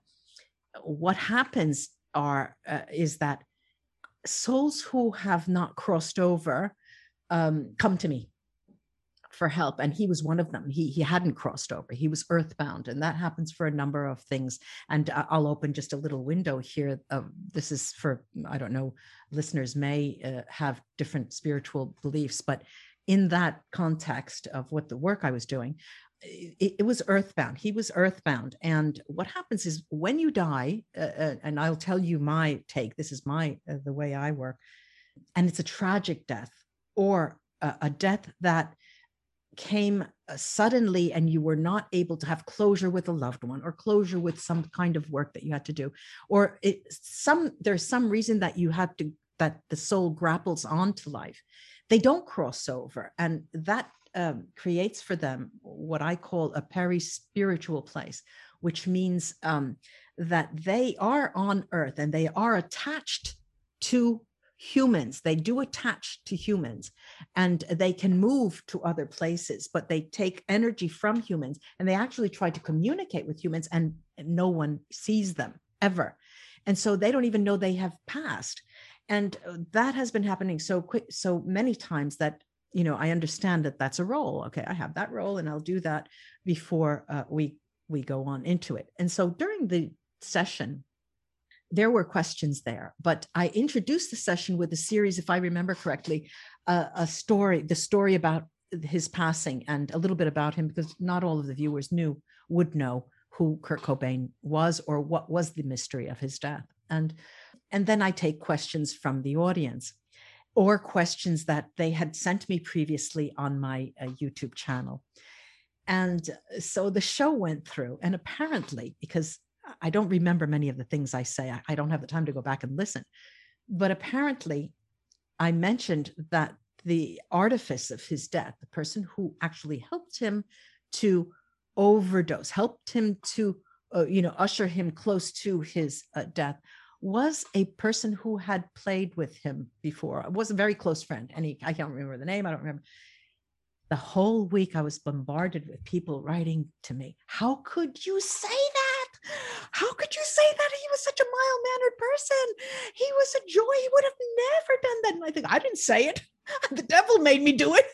what happens are uh, is that souls who have not crossed over um, come to me for help, and he was one of them. He he hadn't crossed over. He was earthbound, and that happens for a number of things. And I'll open just a little window here. Uh, this is for, I don't know, listeners may uh, have different spiritual beliefs, but in that context of what the work I was doing, It, it was earthbound. He was earthbound. And what happens is when you die, uh, uh, and I'll tell you my take, this is my, uh, the way I work, and it's a tragic death, or a, a death that came uh, suddenly, and you were not able to have closure with a loved one, or closure with some kind of work that you had to do, or it, some, there's some reason that you had to, that the soul grapples onto life. They don't cross over. And that Um, creates for them what I call a peri-spiritual place, which means um, that they are on earth and they are attached to humans. They do attach to humans, and they can move to other places, but they take energy from humans, and they actually try to communicate with humans, and no one sees them ever. And so they don't even know they have passed. And that has been happening so quick, so many times that, you know, I understand that that's a role. Okay, I have that role, and I'll do that before uh, we we go on into it. And so during the session, there were questions there, but I introduced the session with a series, if I remember correctly, uh, a story, the story about his passing, and a little bit about him, because not all of the viewers knew, would know who Kurt Cobain was, or what was the mystery of his death. And and then I take questions from the audience, or questions that they had sent me previously on my uh, YouTube channel. And so the show went through, and apparently, because I don't remember many of the things I say, I, I don't have the time to go back and listen, but apparently I mentioned that the artifice of his death, the person who actually helped him to overdose, helped him to, uh, you know, usher him close to his uh, death, was a person who had played with him before. It was a very close friend. And he, I can't remember the name. I don't remember. The whole week I was bombarded with people writing to me. How could you say that? How could you say that? He was such a mild-mannered person. He was a joy. He would have never done that. And I think, I didn't say it. The devil made me do it.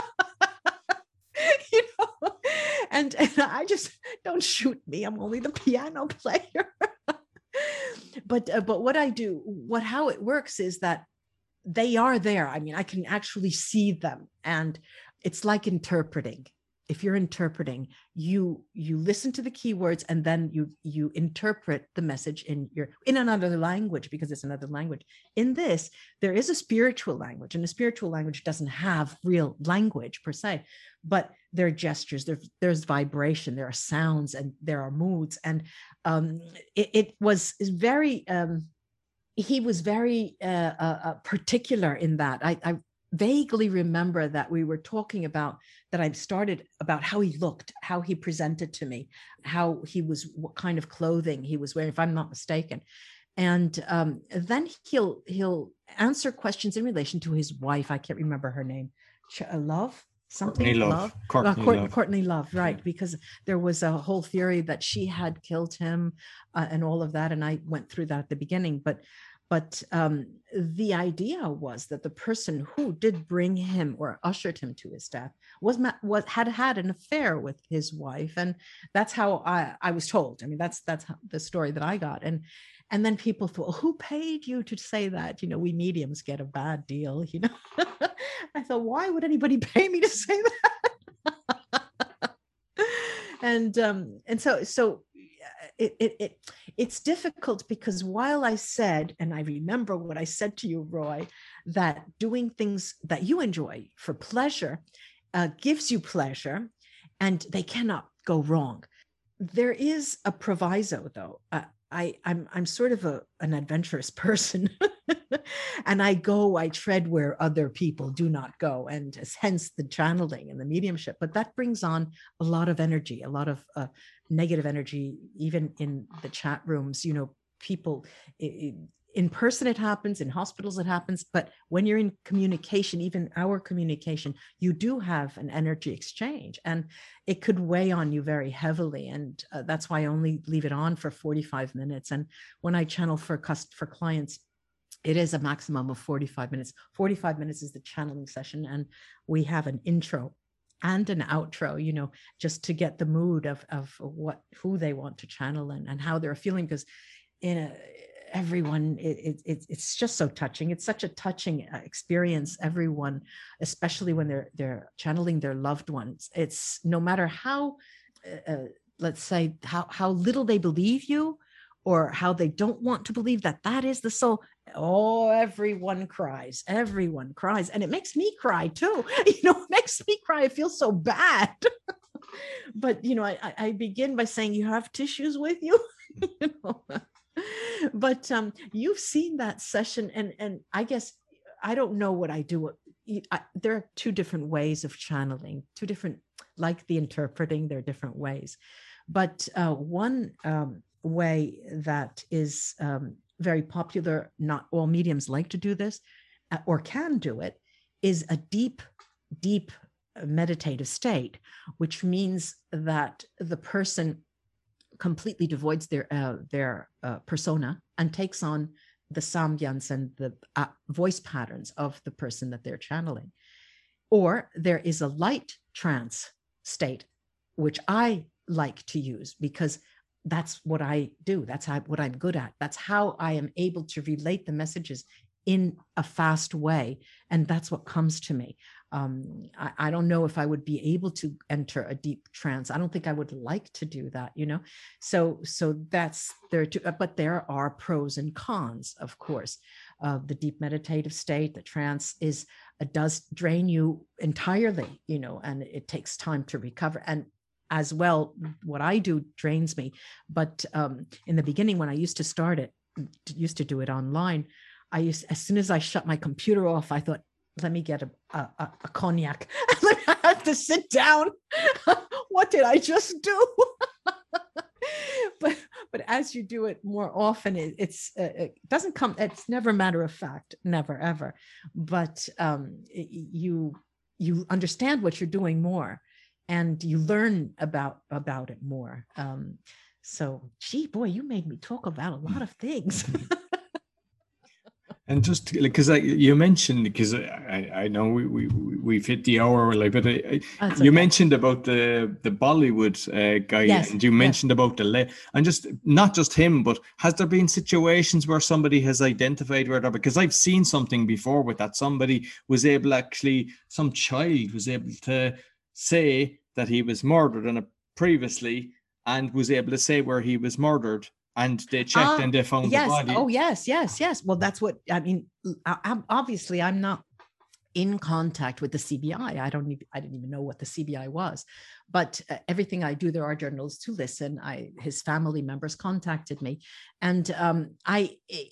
You know, and, and I just, don't shoot me. I'm only the piano player. But uh, but what I do, what how it works is that they are there. I mean, I can actually see them, and it's like interpreting. if you're interpreting, you you listen to the keywords and then you you interpret the message in your in another language, because it's another language. In this, there is a spiritual language, and the spiritual language doesn't have real language per se, but there are gestures, there, there's vibration, there are sounds, and there are moods. And um, it, it was very, um, he was very uh, uh, particular in that. I, I vaguely remember that we were talking about, that I started about how he looked, how he presented to me, how he was, what kind of clothing he was wearing, if I'm not mistaken. And um, then he'll he'll answer questions in relation to his wife. I can't remember her name. Ch- Love? Something Courtney Love. Love. Courtney, uh, Court, Love. Courtney Love, right? Because there was a whole theory that she had killed him uh, and all of that. And I went through that at the beginning. But but um, the idea was that the person who did bring him or ushered him to his death was was had had an affair with his wife, and that's how I I was told. I mean, that's that's how, the story that I got. And and then people thought, well, who paid you to say that? You know, we mediums get a bad deal. You know, I thought, why would anybody pay me to say that? and um, and so so. It, it, it, it's difficult because while I said, and I remember what I said to you, Roy, that doing things that you enjoy for pleasure uh, gives you pleasure, and they cannot go wrong. There is a proviso, though. Uh, I, I'm, I'm sort of a, an adventurous person, and I go, I tread where other people do not go, and hence the channeling and the mediumship. But that brings on a lot of energy, a lot of uh, negative energy, even in the chat rooms. You know, people it, in person, it happens, in hospitals, it happens. But when you're in communication, even our communication, you do have an energy exchange, and it could weigh on you very heavily. And uh, that's why I only leave it on for forty-five minutes. And when I channel for for clients, it is a maximum of forty-five minutes. forty-five minutes is the channeling session. And we have an intro and an outro, you know, just to get the mood of, of what, who they want to channel and, and how they're feeling. Because in a, everyone, it, it, it's just so touching. It's such a touching experience. Everyone, especially when they're, they're channeling their loved ones. It's no matter how, uh, let's say how, how little they believe you, or how they don't want to believe that that is the soul. Oh, everyone cries, everyone cries. And it makes me cry too. You know, it makes me cry. I feel so bad. But, you know, I, I begin by saying, you have tissues with you. You know? But um, you've seen that session. And, and I guess, I don't know what I do. I, there are two different ways of channeling, two different, like the interpreting, there are different ways. But uh, one um, way that is um, very popular, not all mediums like to do this uh, or can do it, is a deep, deep meditative state, which means that the person completely devoids their uh, their uh, persona and takes on the samgyans and the uh, voice patterns of the person that they're channeling. Or there is a light trance state, which I like to use because that's what I do. That's how, what I'm good at. That's how I am able to relate the messages in a fast way. And that's what comes to me. Um, I, I don't know if I would be able to enter a deep trance. I don't think I would like to do that, you know? So, so that's there too, but there are pros and cons, of course. Uh, the deep meditative state, the trance is, it does drain you entirely, you know, and it takes time to recover. And as well, what I do drains me. But um, in the beginning, when I used to start it, used to do it online, I used, as soon as I shut my computer off, I thought, let me get a, a, a cognac. I have to sit down. What did I just do? but but as you do it more often, it, it's uh, it doesn't come. It's never matter of fact, never ever. But um, it, you you understand what you're doing more, and you learn about about it more. Um, so, gee, boy, you made me talk about a lot of things. And just because you mentioned, because I, I know we, we, we've hit the hour, like, but I, you okay. mentioned about the, the Bollywood uh, guy, yes. and you mentioned yes. about the, le- and just not just him, but has there been situations where somebody has identified where they're, because I've seen something before with that, somebody was able actually, some child was able to say that he was murdered in a previously and was able to say where he was murdered. And they checked Ah, and they found yes. the body. Oh, yes, yes, yes. Well, that's what I mean. I, I'm, obviously, I'm not in contact with the C B I. I don't even, I didn't even know what the C B I was, but uh, everything I do, there are journalists who listen. I, his family members contacted me, and um, I,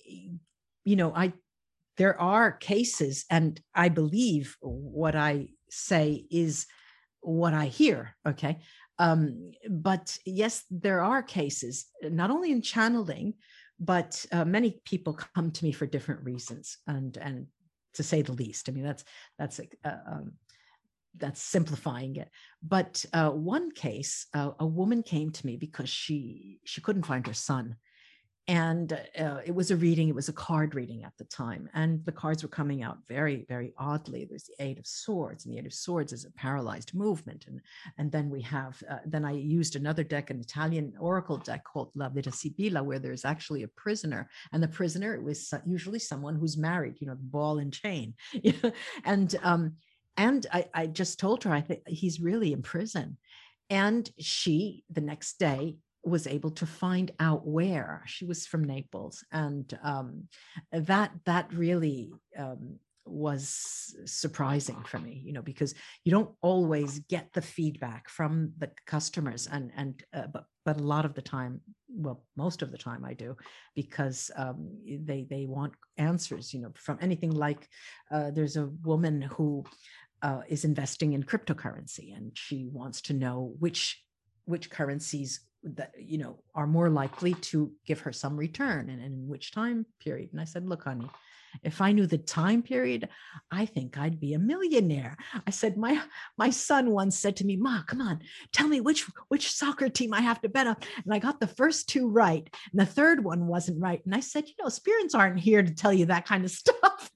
you know, I, there are cases, and I believe what I say is what I hear. Okay. Um, but yes, there are cases, not only in channeling, but uh, many people come to me for different reasons, and and to say the least. I mean, that's that's uh, um, that's simplifying it. But uh, one case, uh, a woman came to me because she she couldn't find her son. And uh, it was a reading, it was a card reading at the time. And the cards were coming out very, very oddly. There's the Eight of Swords, and the Eight of Swords is a paralyzed movement. And, and then we have, uh, then I used another deck, an Italian oracle deck called La Vita Sibilla, where there's actually a prisoner. And the prisoner was usually someone who's married, you know, ball and chain. and um, and I, I just told her, I think he's really in prison. And she, the next day, was able to find out where. She was from Naples, and um, that that really um, was surprising for me, you know, because you don't always get the feedback from the customers, and and uh, but but a lot of the time, well, most of the time I do, because um, they they want answers, you know, from anything like uh, there's a woman who uh, is investing in cryptocurrency, and she wants to know which which currencies that, you know, are more likely to give her some return, and, and in which time period. And I said, look, honey, if I knew the time period, I think I'd be a millionaire. I said, my my son once said to me, Ma, come on, tell me which which soccer team I have to bet on. And I got the first two right, and the third one wasn't right. And I said, you know, spirits aren't here to tell you that kind of stuff.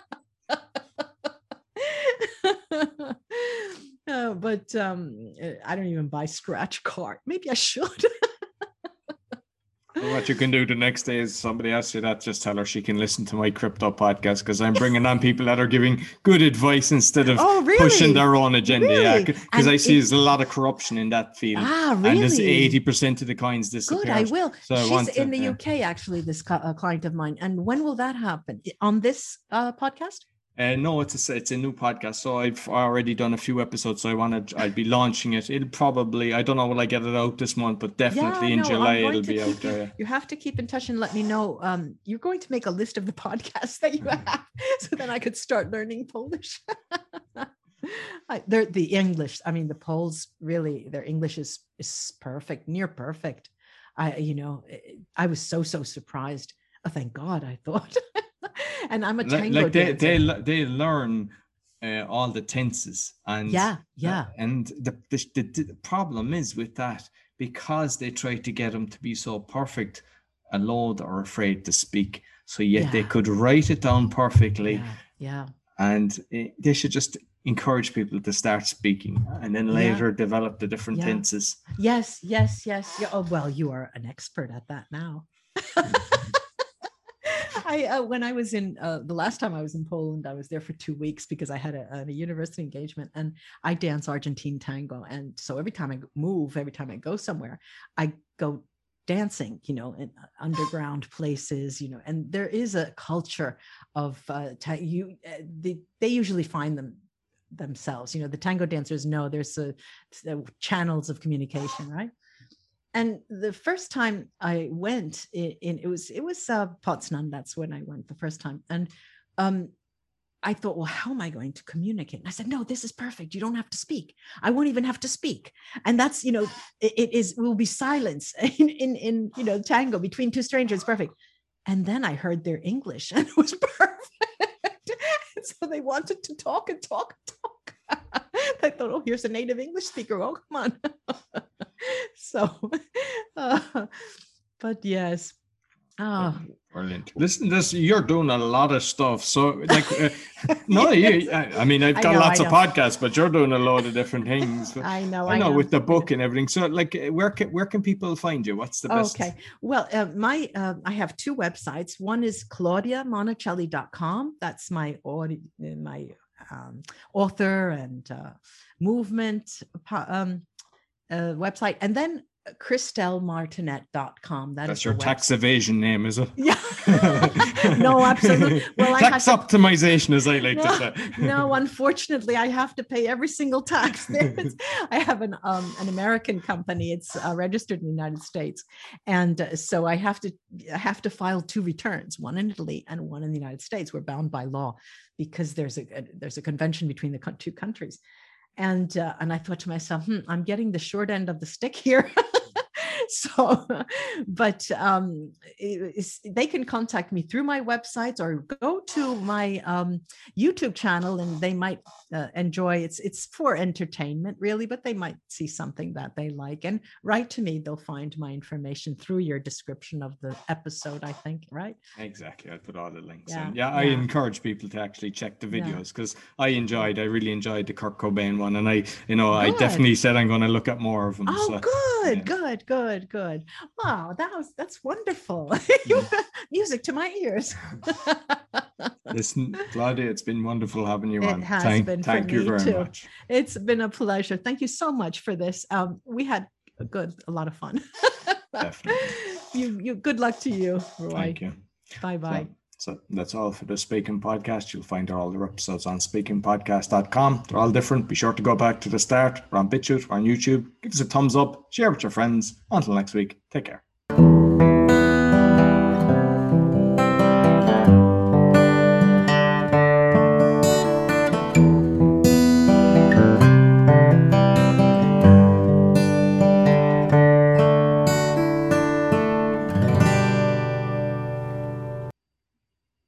Uh, but um, I don't even buy scratch card. Maybe I should. Well, what you can do the next day is somebody asks you that, just tell her she can listen to my crypto podcast, because I'm bringing on people that are giving good advice instead of oh, really? pushing their own agenda. Really? Yeah, because I see it, there's a lot of corruption in that field. Ah, really? And there's eighty percent of the coins disappear. Good, I will. So She's I want to, in the yeah. U K, actually, this co- uh, client of mine. And when will that happen? On this uh, podcast? Uh, no, it's a, it's a new podcast. So I've already done a few episodes. So I wanted, I'd be launching it. It'll probably, I don't know, will I get it out this month, but definitely yeah, in no, July it'll be out there. Yeah. You have to keep in touch and let me know. Um, you're going to make a list of the podcasts that you have, so then I could start learning Polish. I, they're the English. I mean, the Poles really, their English is is perfect, near perfect. I, you know, I was so so surprised. Oh, thank God, I thought. And I'm a tango like they, dancer. they they learn uh, all the tenses, and yeah yeah uh, and the, the the problem is with that, because they try to get them to be so perfect, a lot are afraid to speak, so yet yeah. they could write it down perfectly. yeah, yeah. And uh, they should just encourage people to start speaking, and then later yeah. develop the different yeah. tenses. Yes yes yes yeah. Oh, well, you are an expert at that now. I, uh, when I was in, uh, the last time I was in Poland, I was there for two weeks because I had a, a university engagement, and I dance Argentine tango. And so every time I move, every time I go somewhere, I go dancing, you know, in underground places, you know, and there is a culture of, uh, ta- you, uh, they, they usually find them themselves, you know, the tango dancers know there's a, a channels of communication, right? And the first time I went in, in it was it was uh, Poznan. That's when I went the first time, and um, I thought, well, how am I going to communicate? And I said, no, this is perfect. You don't have to speak. I won't even have to speak. And that's, you know, it, it is will be silence in, in in you know tango between two strangers. Perfect. And then I heard their English, and it was perfect. And so they wanted to talk and talk and talk. I thought, oh, here's a native English speaker. Oh, come on. So, uh, but yes. Oh. Brilliant. Listen, this you're doing a lot of stuff. So, like, uh, no, you. I, I mean, I've got I know, lots I of know. podcasts, but you're doing a lot of different things. I know. I know I with the book and everything. So, like, where can where can people find you? What's the best? Okay. Well, uh, my uh, I have two websites. One is claudia monacelli dot com. That's my audio, my um, author and uh, movement um, uh, website. And then Christelle Martinet dot com. That That's is your the tax website. evasion name, is it? Yeah. No, absolutely. Well, I tax have to, optimization, as I like no, to say. no, unfortunately, I have to pay every single tax there. It's, I have an um, an American company. It's uh, registered in the United States, and uh, so I have to I have to file two returns, one in Italy and one in the United States. We're bound by law because there's a, a there's a convention between the two countries. And uh, and I thought to myself, hmm, I'm getting the short end of the stick here. So, but um, they can contact me through my websites or go to my um, YouTube channel, and they might uh, enjoy it's it's for entertainment really, but they might see something that they like and write to me. They'll find my information through your description of the episode, I think, right? Exactly. I'll put all the links Yeah, in. Yeah, I yeah. encourage people to actually check the Yeah. videos because I enjoyed, I really enjoyed the Kurt Cobain one. And I, you know, I Good. definitely said I'm going to look at more of them. Oh, so, good, yeah. good, good, good. Wow, that was that's wonderful. Mm. Music to my ears. Listen, Claudia, it's been wonderful having you It on. has thank been for thank you me very too. much. It's been a pleasure. Thank you so much for this. Um, we had a good, a lot of fun. Definitely. You, you. Good luck to you, Roy. Thank you. Bye bye. So, so that's all for the Speaking Podcast. You'll find all the episodes on speaking podcast dot com. They're all different. Be sure to go back to the start. We're on BitChute, we're on YouTube. Give us a thumbs up. Share with your friends. Until next week, take care.